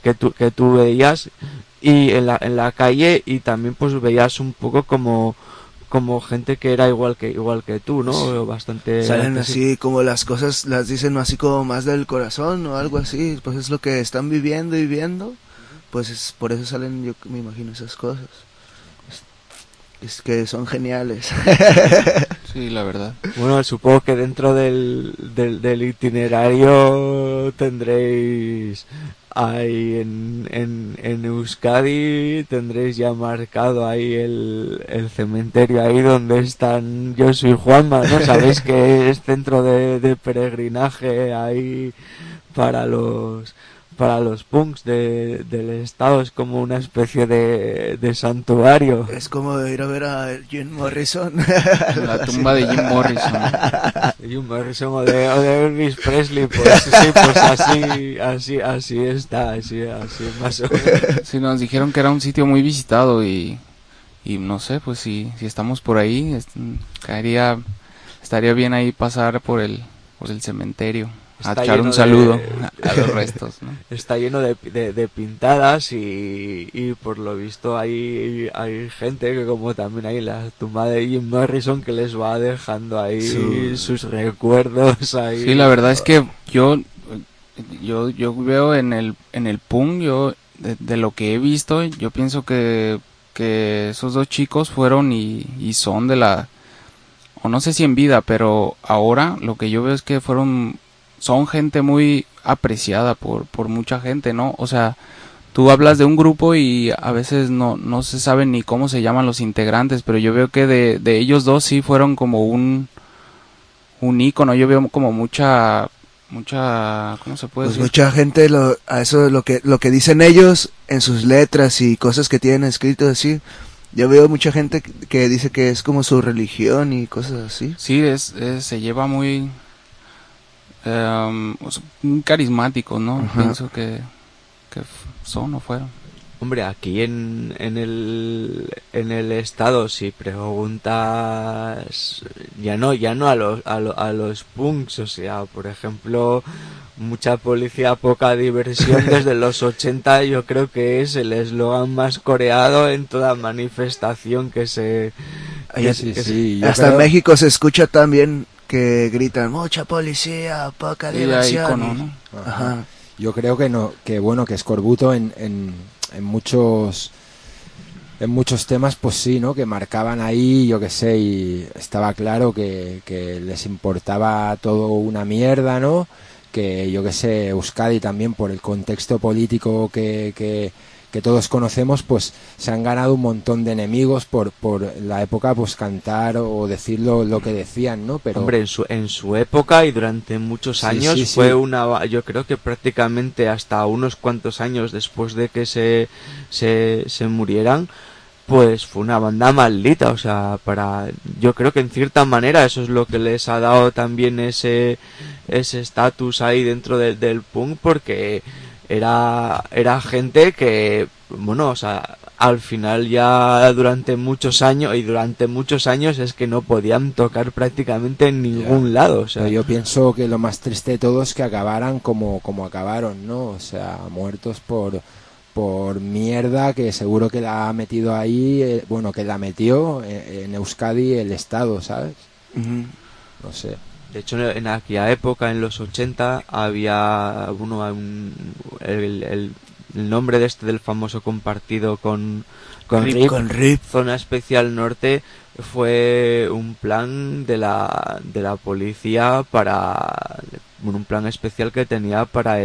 S1: veías y en la calle, y también pues veías un poco como gente que era igual que tú, ¿no? Bastante
S3: Salen
S1: accesible.
S3: así como las cosas, las dicen así como más del corazón o algo así, pues es lo que están viviendo, pues por eso salen, yo me imagino, esas cosas. Es que son geniales.
S4: Sí, la verdad.
S1: Bueno, supongo que dentro del itinerario tendréis ahí en Euskadi, tendréis ya marcado ahí el cementerio ahí donde están Josu y Juanma, ¿no? Sabéis que es centro de peregrinaje ahí para los punks del estado, es como una especie de santuario.
S3: Es como ir a ver a Jim Morrison.
S4: La tumba de Jim Morrison.
S1: Jim Morrison o de Elvis Presley, pues sí, pues así está, así más o menos.
S4: Sí, nos dijeron que era un sitio muy visitado y no sé, pues si estamos por ahí, estaría bien ahí pasar por el cementerio. A
S1: Está
S4: echar
S1: lleno
S4: un saludo
S1: de-
S4: a los restos, ¿no?
S1: Está lleno de pintadas y por lo visto hay gente que, como también hay en la tumba de Jim Morrison, que les va dejando ahí sus recuerdos ahí.
S4: Sí, la verdad es que yo veo en el punk, de lo que he visto, yo pienso que esos dos chicos fueron y son o no sé si en vida, pero ahora lo que yo veo es que son gente muy apreciada por mucha gente, ¿no? O sea, tú hablas de un grupo y a veces no se sabe ni cómo se llaman los integrantes, pero yo veo que de ellos dos sí fueron como un ícono. Yo veo como mucha, ¿cómo se puede
S3: Pues
S4: decir?
S3: mucha gente a eso lo que dicen ellos en sus letras y cosas que tienen escrito así. Yo veo mucha gente que dice que es como su religión y cosas así.
S4: Sí, se lleva muy muy carismático, ¿no?
S3: Ajá.
S4: Pienso que son o fueron.
S1: Hombre, aquí en el estado, si preguntas, ya no a los punks, o sea, por ejemplo, mucha policía, poca diversión desde los 80, yo creo que es el eslogan más coreado en toda manifestación que se...
S6: Sí, yo
S3: Hasta
S6: creo-
S3: en México se escucha también que gritan mucha policía, poca
S4: Sí,
S3: diversión.
S4: ícono, ¿no?
S3: Ajá.
S6: Yo creo que no, que bueno, que Escorbuto en muchos temas, pues sí, ¿no? Que marcaban ahí, yo qué sé, y estaba claro que les importaba todo una mierda, ¿no? Que yo qué sé, Euskadi también por el contexto político que todos conocemos, pues se han ganado un montón de enemigos por la época, pues cantar o decir lo que decían, ¿no? Pero
S1: Hombre, en su época y durante muchos
S6: Sí,
S1: años
S6: sí,
S1: fue
S6: sí.
S1: yo creo que prácticamente hasta unos cuantos años después de que se murieran, pues fue una banda maldita, o sea, yo creo que en cierta manera eso es lo que les ha dado también ese estatus ahí dentro del punk, porque era gente que, bueno, o sea, al final ya durante muchos años es que no podían tocar prácticamente en ningún lado, o sea,
S6: Pero yo pienso que lo más triste de todo es que acabaran como acabaron, ¿no? O sea, muertos por mierda que seguro que la ha metido ahí, bueno, que la metió en Euskadi el Estado, ¿sabes?
S3: Ujú.
S6: No sé.
S1: de hecho en aquella época, en los 80, había el nombre del famoso compartido con RIP,
S3: Con Rip.
S1: Zona Especial Norte, fue un plan de la policía un plan especial que tenía para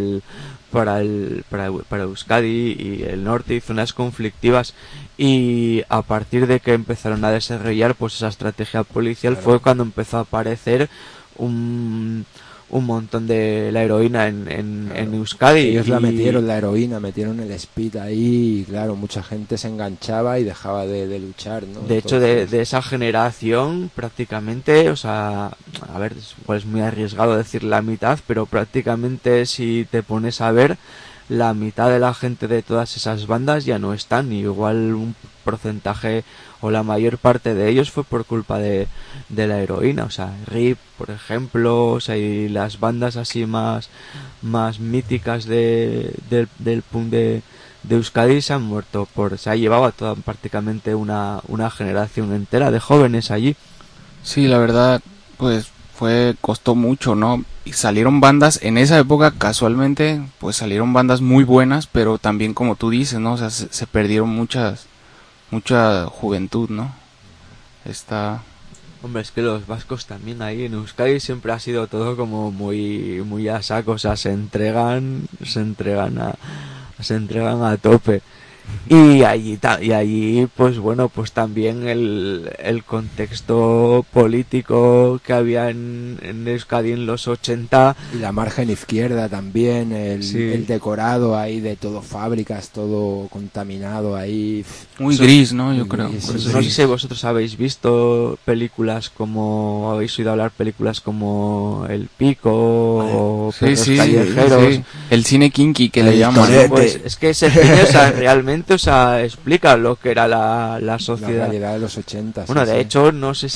S1: Euskadi y el norte y zonas conflictivas, y a partir de que empezaron a desarrollar pues esa estrategia policial fue cuando empezó a aparecer un montón de la heroína en Euskadi.
S6: Ellos la
S1: y-
S6: metieron, la heroína, metieron el speed ahí y claro, mucha gente se enganchaba y dejaba de luchar, ¿no?
S1: De hecho,
S6: Entonces,
S1: de esa generación, prácticamente, o sea, a ver, igual es muy arriesgado decir la mitad, pero prácticamente si te pones a ver, la mitad de la gente de todas esas bandas ya no están, y igual un porcentaje o la mayor parte de ellos fue por culpa de la heroína, o sea, RIP, por ejemplo, o sea, y las bandas así más míticas del punk de Euskadi se han muerto se ha llevado a toda prácticamente una generación entera de jóvenes allí.
S4: Sí, la verdad, pues costó mucho, ¿no? Y salieron bandas, en esa época casualmente, pues salieron bandas muy buenas, pero también como tú dices, ¿no? O sea, se perdieron mucha juventud, ¿no?
S1: Hombre, es que los vascos también ahí en Euskadi siempre ha sido todo como muy a saco, o sea, se entregan a tope. Y allí pues bueno, pues también el contexto político que había en Euskadi en los 80.
S6: Y la margen izquierda también,
S1: Sí.
S6: el decorado ahí de todo fábricas, todo contaminado ahí.
S4: Muy
S1: Eso-
S4: gris, ¿no? Yo
S6: muy
S4: creo.
S6: gris,
S1: Por eso
S6: sí.
S1: no sé si vosotros habéis visto películas como, habéis oído hablar películas como El Pico o
S4: Sí,
S1: Perros
S4: sí,
S1: Callejeros.
S4: sí. El cine kinky que le
S3: El
S4: llaman, ¿no?
S3: Toret.
S1: Pues es que ese cine, o sea, realmente, o sea, explica lo que era la
S6: La
S1: sociedad.
S6: realidad de los 80.
S1: Bueno,
S6: sí,
S1: de
S6: sí.
S1: hecho, no sé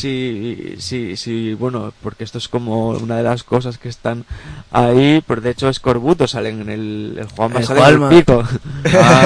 S1: si, bueno, porque esto es como una de las cosas que están ahí, pero de hecho Escorbuto salen en el Juanma
S3: El
S1: sale en el
S3: Juanma.
S1: Pico.
S4: Ah,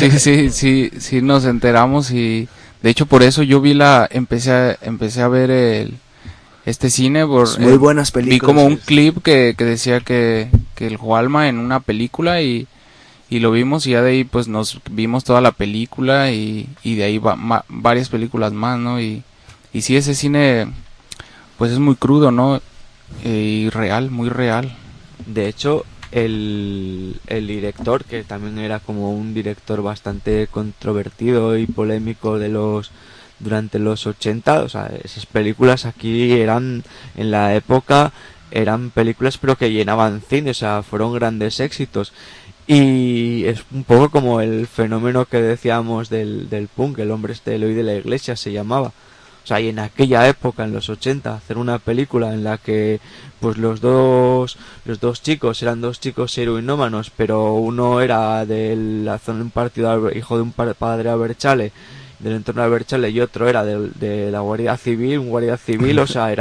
S4: sí, nos enteramos y de hecho por eso yo empecé a ver este cine por
S3: Muy buenas películas.
S4: vi como un clip que decía que el Jualma en una película y lo vimos y ya de ahí pues nos vimos toda la película y de ahí varias películas más, ¿no? Y sí, ese cine pues es muy crudo, ¿no? Y real, muy real.
S1: De hecho, el director, que también era como un director bastante controvertido y polémico durante los 80, o sea, esas películas aquí eran, en la época, eran películas pero que llenaban cine, o sea, fueron grandes éxitos. Y es un poco como el fenómeno que decíamos del punk, el hombre este Eloy de la Iglesia se llamaba. O sea, y en aquella época, en los 80, hacer una película en la que pues los dos chicos eran dos chicos heroinómanos, pero uno era de la zona de un partido, hijo de un padre Abertzale, del entorno de Abertzale, y otro era de la Guardia Civil, un guardia civil, o sea, era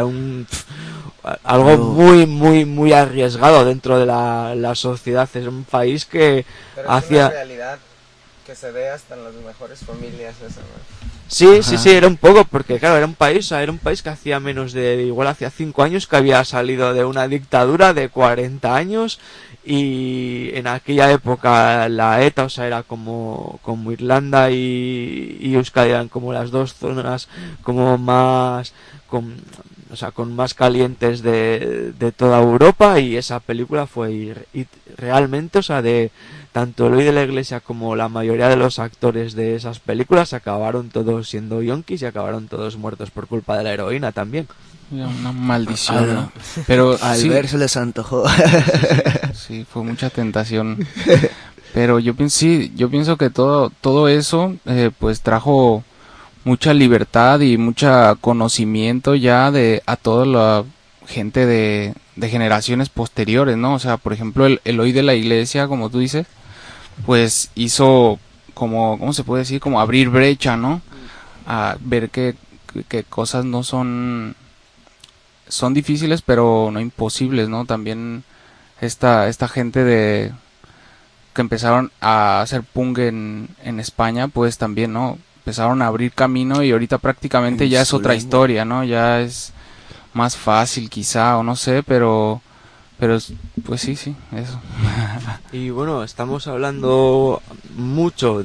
S1: algo muy arriesgado dentro de la sociedad. Es un país que
S2: Pero
S1: hacía...
S2: es una realidad que se ve hasta en las mejores familias esa, ¿no?
S1: Sí, era un poco, porque claro, era un país que hacía igual hacía 5 años que había salido de una dictadura de 40 años, y en aquella época la ETA, o sea, era como Irlanda y Euskadi eran como las dos zonas como más, o sea, con más calientes de toda Europa, y esa película fue y realmente, o sea, de tanto Eloy de la Iglesia como la mayoría de los actores de esas películas acabaron todos siendo yonkis y acabaron todos muertos por culpa de la heroína también.
S4: Una maldición, ¿no? Pero
S3: Al
S4: sí,
S3: ver se les antojó.
S4: sí, fue mucha tentación. Pero yo pienso que todo eso pues trajo mucha libertad y mucho conocimiento ya a toda la gente de generaciones posteriores, ¿no? O sea, por ejemplo, el Eloy de la Iglesia, como tú dices, pues hizo como, ¿cómo se puede decir? Como abrir brecha, ¿no? A ver que cosas no son difíciles, pero no imposibles, ¿no? También esta gente que empezaron a hacer punk en España, pues también, ¿no? Empezaron a abrir camino y ahorita prácticamente
S3: En
S4: ya es
S3: su
S4: otra
S3: lengua.
S4: historia, ¿no? Ya es más fácil quizá, o no sé, pero pues sí, eso.
S1: Y bueno, estamos hablando mucho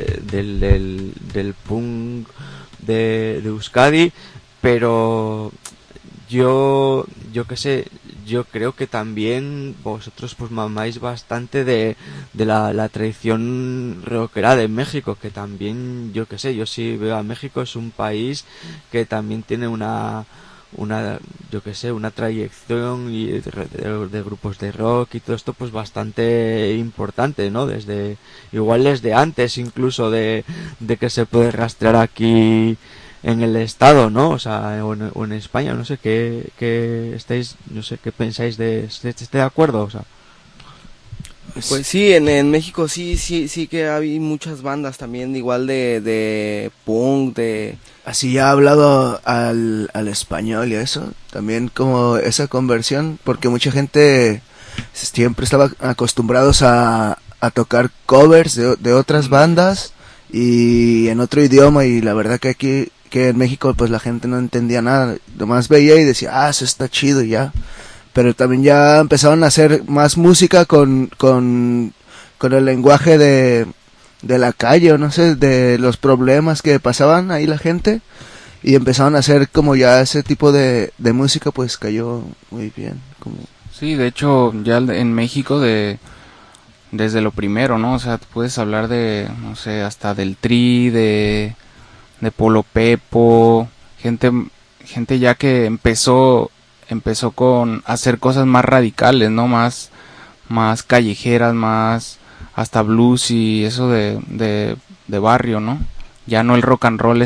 S1: del punk de Euskadi, pero yo qué sé, yo creo que también vosotros pues mamáis bastante de la tradición rockera de México, que también, yo qué sé, yo sí veo a México, es un país que también tiene yo que sé, una trayección y de grupos de rock y todo esto pues bastante importante, ¿no? Igual desde antes incluso de que se puede rastrear aquí en el estado, ¿no? O sea, o en España, no sé qué estáis, no sé qué pensáis ¿estáis de acuerdo? O sea,
S5: Pues sí, en México sí que hay muchas bandas también, igual de punk,
S3: Así ya ha hablado al español y eso, también como esa conversión, porque mucha gente siempre estaba acostumbrados a tocar covers de otras bandas y en otro idioma, y la verdad que aquí, que en México pues la gente no entendía nada, nomás veía y decía, eso está chido y ya. Pero también ya empezaron a hacer más música con el lenguaje de la calle, o no sé, de los problemas que pasaban ahí la gente, y empezaron a hacer como ya ese tipo de música, pues cayó muy bien. Como...
S4: Sí, de hecho ya en México desde lo primero, ¿no? O sea, puedes hablar de, no sé, hasta del Tri, de Polo Pepo, gente ya que empezó con hacer cosas más radicales, ¿no? Más callejeras, más hasta blues y eso de barrio, ¿no? Ya no el rock and roll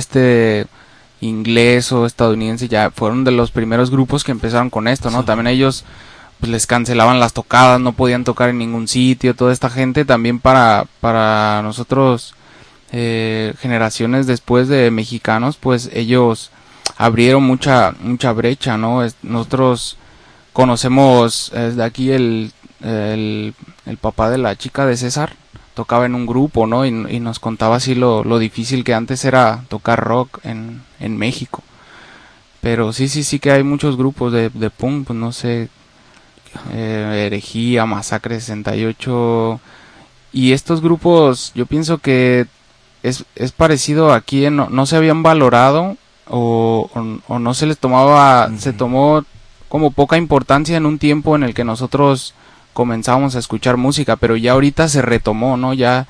S4: inglés o estadounidense, ya fueron de los primeros grupos que empezaron con esto, ¿no? Sí. También ellos pues les cancelaban las tocadas, no podían tocar en ningún sitio, toda esta gente también para nosotros generaciones después de mexicanos, pues ellos abrieron mucha brecha, ¿no? Nosotros conocemos de aquí el papá de la chica de César, tocaba en un grupo, ¿no? Y nos contaba así lo difícil que antes era tocar rock en México. Pero sí que hay muchos grupos de punk, pues no sé, Herejía, Masacre 68, y estos grupos yo pienso que es parecido aquí, no se habían valorado o no se les tomaba, se tomó como poca importancia en un tiempo en el que nosotros comenzamos a escuchar música, pero ya ahorita se retomó, ¿no? Ya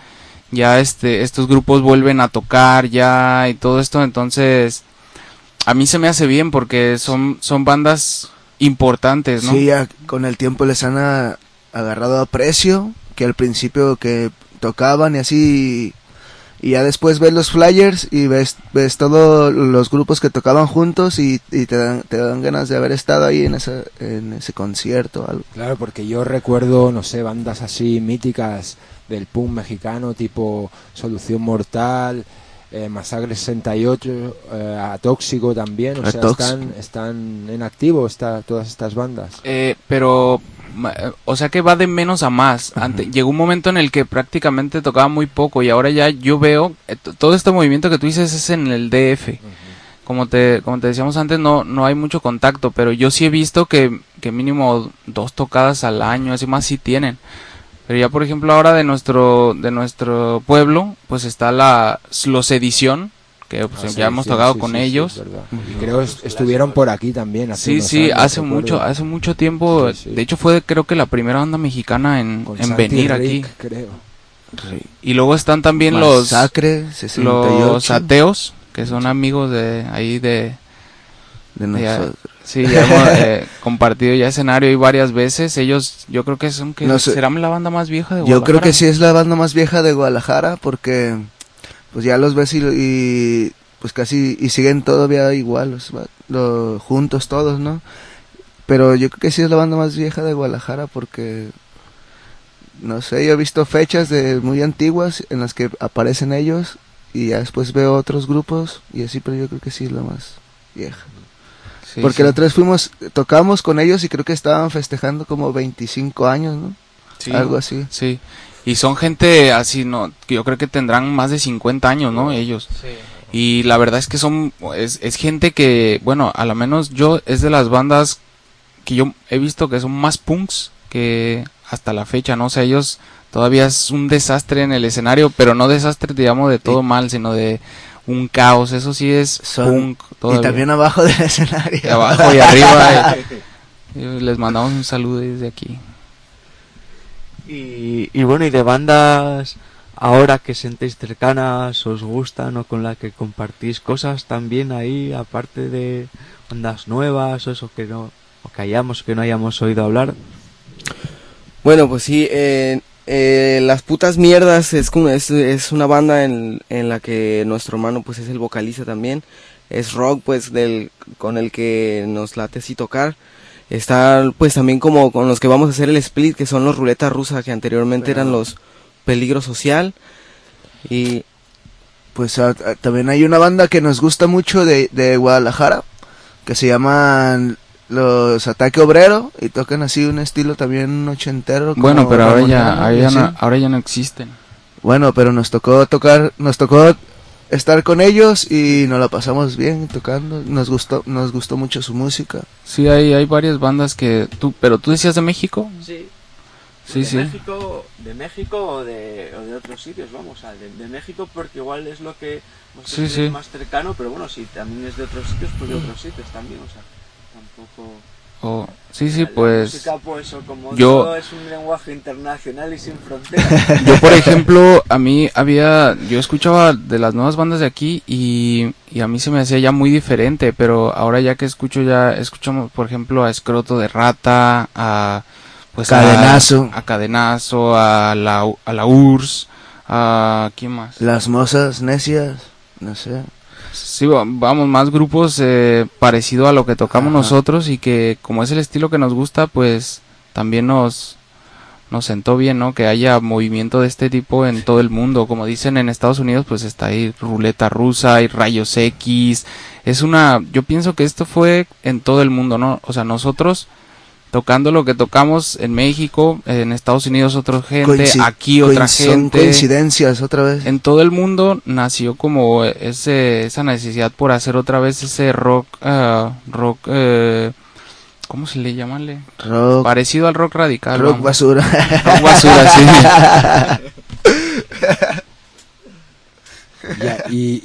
S4: estos grupos vuelven a tocar ya y todo esto, entonces a mí se me hace bien porque son bandas importantes, ¿no?
S3: Sí, ya con el tiempo les han agarrado aprecio, que al principio que tocaban y así, y ya después ves los flyers y ves todos los grupos que tocaban juntos y te dan ganas de haber estado ahí en ese concierto o algo.
S6: Claro, porque yo recuerdo, no sé, bandas así míticas del punk mexicano, tipo Solución Mortal, Masacre 68, Atóxico también, o sea, están en activo todas estas bandas.
S4: Pero, o sea que va de menos a más. Llegó un momento en el que prácticamente tocaba muy poco y ahora ya yo veo, todo este movimiento que tú dices es en el DF. Como te decíamos antes, no hay mucho contacto, pero yo sí he visto que mínimo 2 tocadas al año, así más sí tienen. Pero ya por ejemplo ahora de nuestro pueblo, pues está Los Edición, que pues, ya hemos tocado con ellos.
S6: Y creo estuvieron por aquí también.
S4: Hace mucho tiempo. De hecho fue creo que la primera banda mexicana en venir aquí.
S6: Creo.
S4: Sí. Y luego están también
S3: Masacre 68.
S4: Los Ateos, que son amigos de ahí de
S3: nosotros.
S4: Sí, ya hemos compartido ya escenario ahí varias veces. Ellos, yo creo que serán la banda más vieja de Guadalajara.
S3: Yo creo que sí es la banda más vieja de Guadalajara porque pues ya los ves y pues casi y siguen todavía igual, juntos todos, ¿no? Pero yo creo que sí es la banda más vieja de Guadalajara porque no sé, yo he visto fechas muy antiguas en las que aparecen ellos y ya después veo otros grupos y así, pero yo creo que sí es la más vieja. Sí, porque la otra vez tocamos con ellos y creo que estaban festejando como 25 años, ¿no?
S4: Sí,
S3: algo así.
S4: Sí, y son gente así, ¿no? Yo creo que tendrán más de 50 años, ¿no? Ellos.
S2: Sí.
S4: Y la verdad es que es gente que, bueno, a lo menos es de las bandas que yo he visto que son más punks que hasta la fecha, ¿no? O sea, ellos todavía es un desastre en el escenario, pero no desastre, digamos, de todo mal, sino de un caos, eso sí es punk todavía.
S3: Y también abajo del escenario.
S4: Y abajo y arriba. Y les mandamos un saludo desde aquí.
S1: Y bueno, y de bandas ahora que sentéis cercanas, os gustan o con las que compartís cosas también ahí, aparte de bandas nuevas o eso que no hayamos oído hablar.
S5: Bueno, pues sí, Las Putas Mierdas es una banda en la que nuestro hermano pues es el vocalista también. Es rock pues con el que nos late así tocar. Está pues también como con los que vamos a hacer el split, que son los Ruleta Rusa, que anteriormente eran los Peligro Social. Y
S3: pues también hay una banda que nos gusta mucho de Guadalajara, que se llaman Los Ataque Obrero, y tocan así un estilo también ochentero.
S4: Bueno, pero ahora ya no existen.
S3: Bueno, pero nos tocó estar con ellos y nos la pasamos bien tocando. Nos gustó mucho su música.
S4: Sí, hay varias bandas pero tú decías de México.
S1: Sí.
S4: Sí,
S1: de México o de otros sitios, vamos, de México porque igual es lo que es más cercano, pero bueno, si también es de otros sitios, pues de otros sitios también, o sea, tampoco
S4: Sí,
S1: La
S4: pues
S1: música, pues, o como
S4: yo-
S1: todo es un lenguaje internacional y sin fronteras.
S4: yo por ejemplo, yo escuchaba de las nuevas bandas de aquí y a mí se me hacía ya muy diferente, pero ahora ya que escuchamos por ejemplo a Escroto de Rata, pues
S3: Cadenazo.
S4: a Cadenazo, a la URSS, a ¿quién más?
S3: Las mozas necias, no sé.
S4: Sí, vamos, más grupos parecido a lo que tocamos
S3: Ajá.
S4: nosotros y que como es el estilo que nos gusta, pues también nos sentó bien, ¿no? Que haya movimiento de este tipo en todo el mundo. Como dicen en Estados Unidos, pues está ahí ruleta rusa, hay rayos X. Yo pienso que esto fue en todo el mundo, ¿no? O sea, nosotros tocando lo que tocamos en México, en Estados Unidos otra gente, aquí otra
S3: Son
S4: gente.
S3: coincidencias otra vez.
S4: En todo el mundo nació como esa necesidad por hacer otra vez ese rock, ¿cómo se le llama?
S3: Rock,
S4: Parecido al rock radical.
S3: rock
S4: vamos.
S3: basura.
S4: Rock basura, sí.
S6: Ya,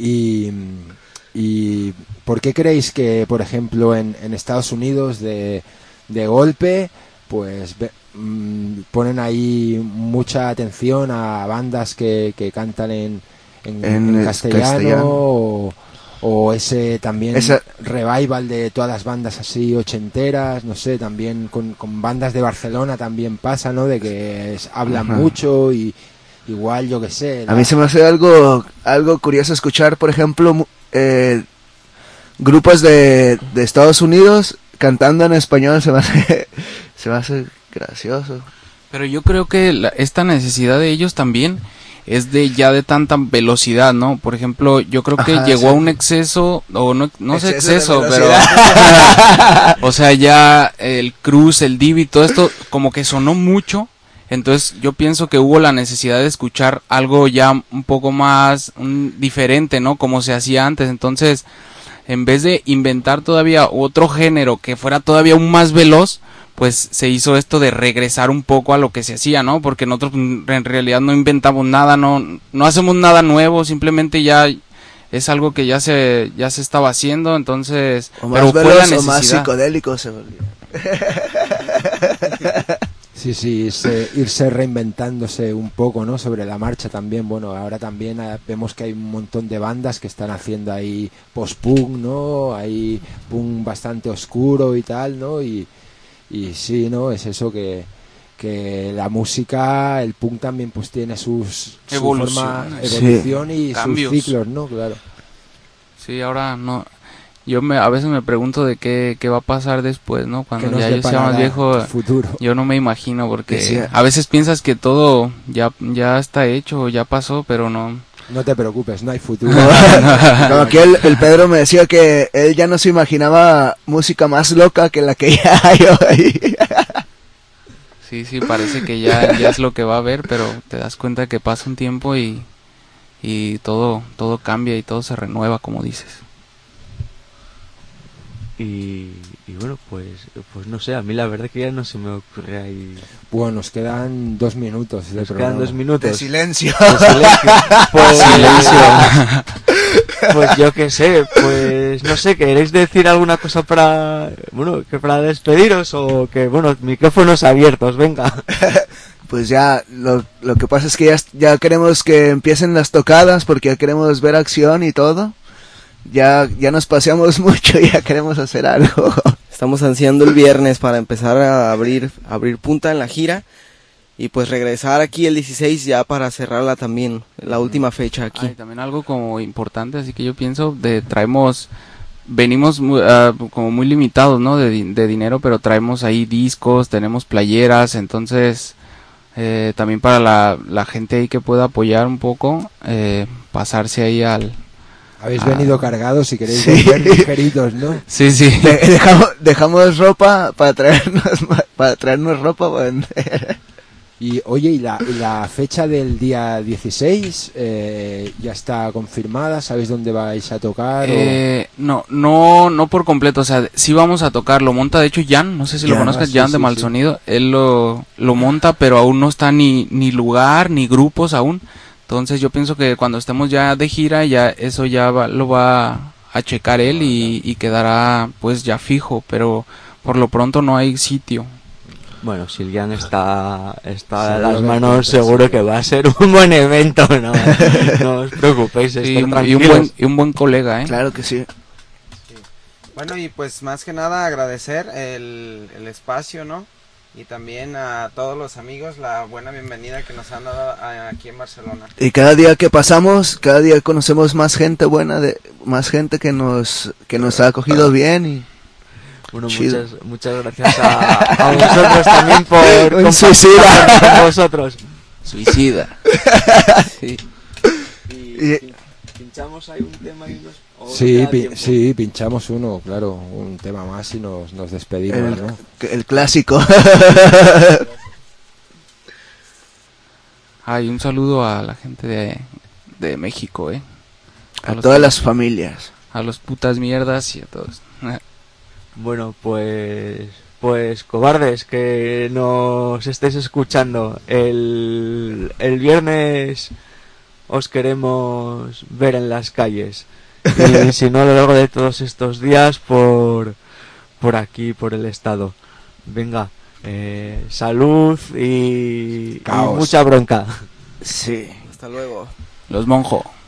S6: y ¿por qué creéis que, por ejemplo, en Estados Unidos de golpe, pues ponen ahí mucha atención a bandas que cantan en castellano, o ese también revival de todas las bandas así ochenteras, no sé, también con bandas de Barcelona también pasa, ¿no? De que hablan mucho y igual, yo que sé.
S3: A mí se me hace algo curioso escuchar, por ejemplo, grupos de Estados Unidos cantando en español. Se me hace gracioso.
S4: Pero yo creo que esta necesidad de ellos también es de tanta velocidad, ¿no? Por ejemplo, yo creo que llegó a un exceso, o no sé exceso, pero o sea, ya el Cruz, el Divi, todo esto como que sonó mucho. Entonces yo pienso que hubo la necesidad de escuchar algo ya un poco más diferente, ¿no? Como se hacía antes. Entonces, en vez de inventar todavía otro género que fuera todavía aún más veloz, pues se hizo esto de regresar un poco a lo que se hacía, ¿no? Porque nosotros en realidad no inventamos nada, no hacemos nada nuevo, simplemente ya es algo que ya se estaba haciendo, entonces...
S3: O más
S4: pero fue la
S3: veloz o más
S4: necesidad.
S3: psicodélico se volvió.
S6: Sí, irse reinventándose un poco, ¿no? Sobre la marcha también. Bueno, ahora también vemos que hay un montón de bandas que están haciendo ahí post-punk, ¿no? Hay punk bastante oscuro y tal, ¿no? Y sí, ¿no? Es eso que la música, el punk también pues tiene su evolución y
S4: cambios.
S6: sus ciclos, ¿no? Claro.
S4: Sí, ahora no... a veces me pregunto de qué va a pasar después, ¿no? Cuando ya yo sea más viejo,
S6: futuro.
S4: yo no me imagino, porque
S3: Sí.
S4: a veces piensas que todo ya está hecho, ya pasó, pero no.
S6: No te preocupes, no hay futuro.
S3: Como aquí el Pedro me decía que él ya no se imaginaba música más loca que la que ya hay hoy.
S4: Sí, parece que ya es lo que va a haber, pero te das cuenta que pasa un tiempo y todo cambia y todo se renueva, como dices.
S1: Y bueno, pues no sé, a mí la verdad que ya no se me ocurre ahí.
S6: Bueno, nos quedan 2 minutos de
S1: Nos
S6: programa.
S1: quedan 2 minutos.
S3: De silencio.
S1: De silencio. Pues yo qué sé, pues no sé, ¿queréis decir alguna cosa para despediros o que, micrófonos abiertos, venga?
S3: Pues ya, lo que pasa es que ya queremos que empiecen las tocadas porque ya queremos ver acción y todo. Ya nos paseamos mucho y ya queremos hacer algo.
S5: Estamos ansiando el viernes para empezar a abrir punta en la gira y pues regresar aquí el 16 ya para cerrarla también, la última fecha aquí.
S4: También algo como importante, así que yo pienso venimos como muy limitados, ¿no? De dinero, pero traemos ahí discos, tenemos playeras, entonces también para la gente ahí que pueda apoyar un poco, pasarse ahí
S6: Habéis venido cargados, si queréis volver ligeritos, ¿no?
S4: Sí.
S3: Dejamos ropa para traernos ropa para vender.
S6: Y oye, ¿y la fecha del día 16 ya está confirmada? ¿Sabéis dónde vais a tocar?
S4: No por completo, o sea, sí vamos a tocar, lo monta de hecho Jan, no sé si lo conozcas, Jan de Malsonido, él lo monta, pero aún no está ni lugar, ni grupos aún. Entonces yo pienso que cuando estemos ya de gira, ya eso ya lo va a checar él y quedará pues ya fijo, pero por lo pronto no hay sitio.
S1: Bueno, Silvian está
S6: Seguro
S1: a las
S6: que
S1: manos,
S6: encuentra
S1: seguro
S6: sitio.
S1: que va a ser un buen evento, no os preocupéis,
S4: Sí,
S1: estar
S4: y un
S1: tranquilos.
S4: buen colega, ¿eh?
S3: Claro que sí.
S2: Bueno, y pues más que nada agradecer el espacio, ¿no? Y también a todos los amigos la buena bienvenida que nos han dado aquí en Barcelona.
S3: Y cada día que pasamos, cada día conocemos más gente buena, más gente que nos ha acogido bien y
S1: Bueno,
S3: chido.
S1: muchas gracias a vosotros también por
S3: Un
S1: compartir
S3: suicida.
S1: con vosotros.
S4: Suicida. Sí.
S3: Y-
S1: Pinchamos ahí un tema y nos... o
S6: Sí,
S1: queda tiempo.
S6: sí, pinchamos uno, claro, un tema más y nos despedimos, ¿no?
S3: el clásico.
S4: Ay, un saludo a la gente de México, ¿eh?
S3: A
S4: los-
S3: todas las familias.
S4: A los putas mierdas y a todos.
S1: Bueno, pues cobardes que nos estéis escuchando. El viernes os queremos ver en las calles. Y si no, a lo largo de todos estos días por aquí, por el estado. Venga, salud y
S6: Caos.
S1: mucha bronca.
S3: Sí.
S5: Hasta luego.
S4: Los monjo.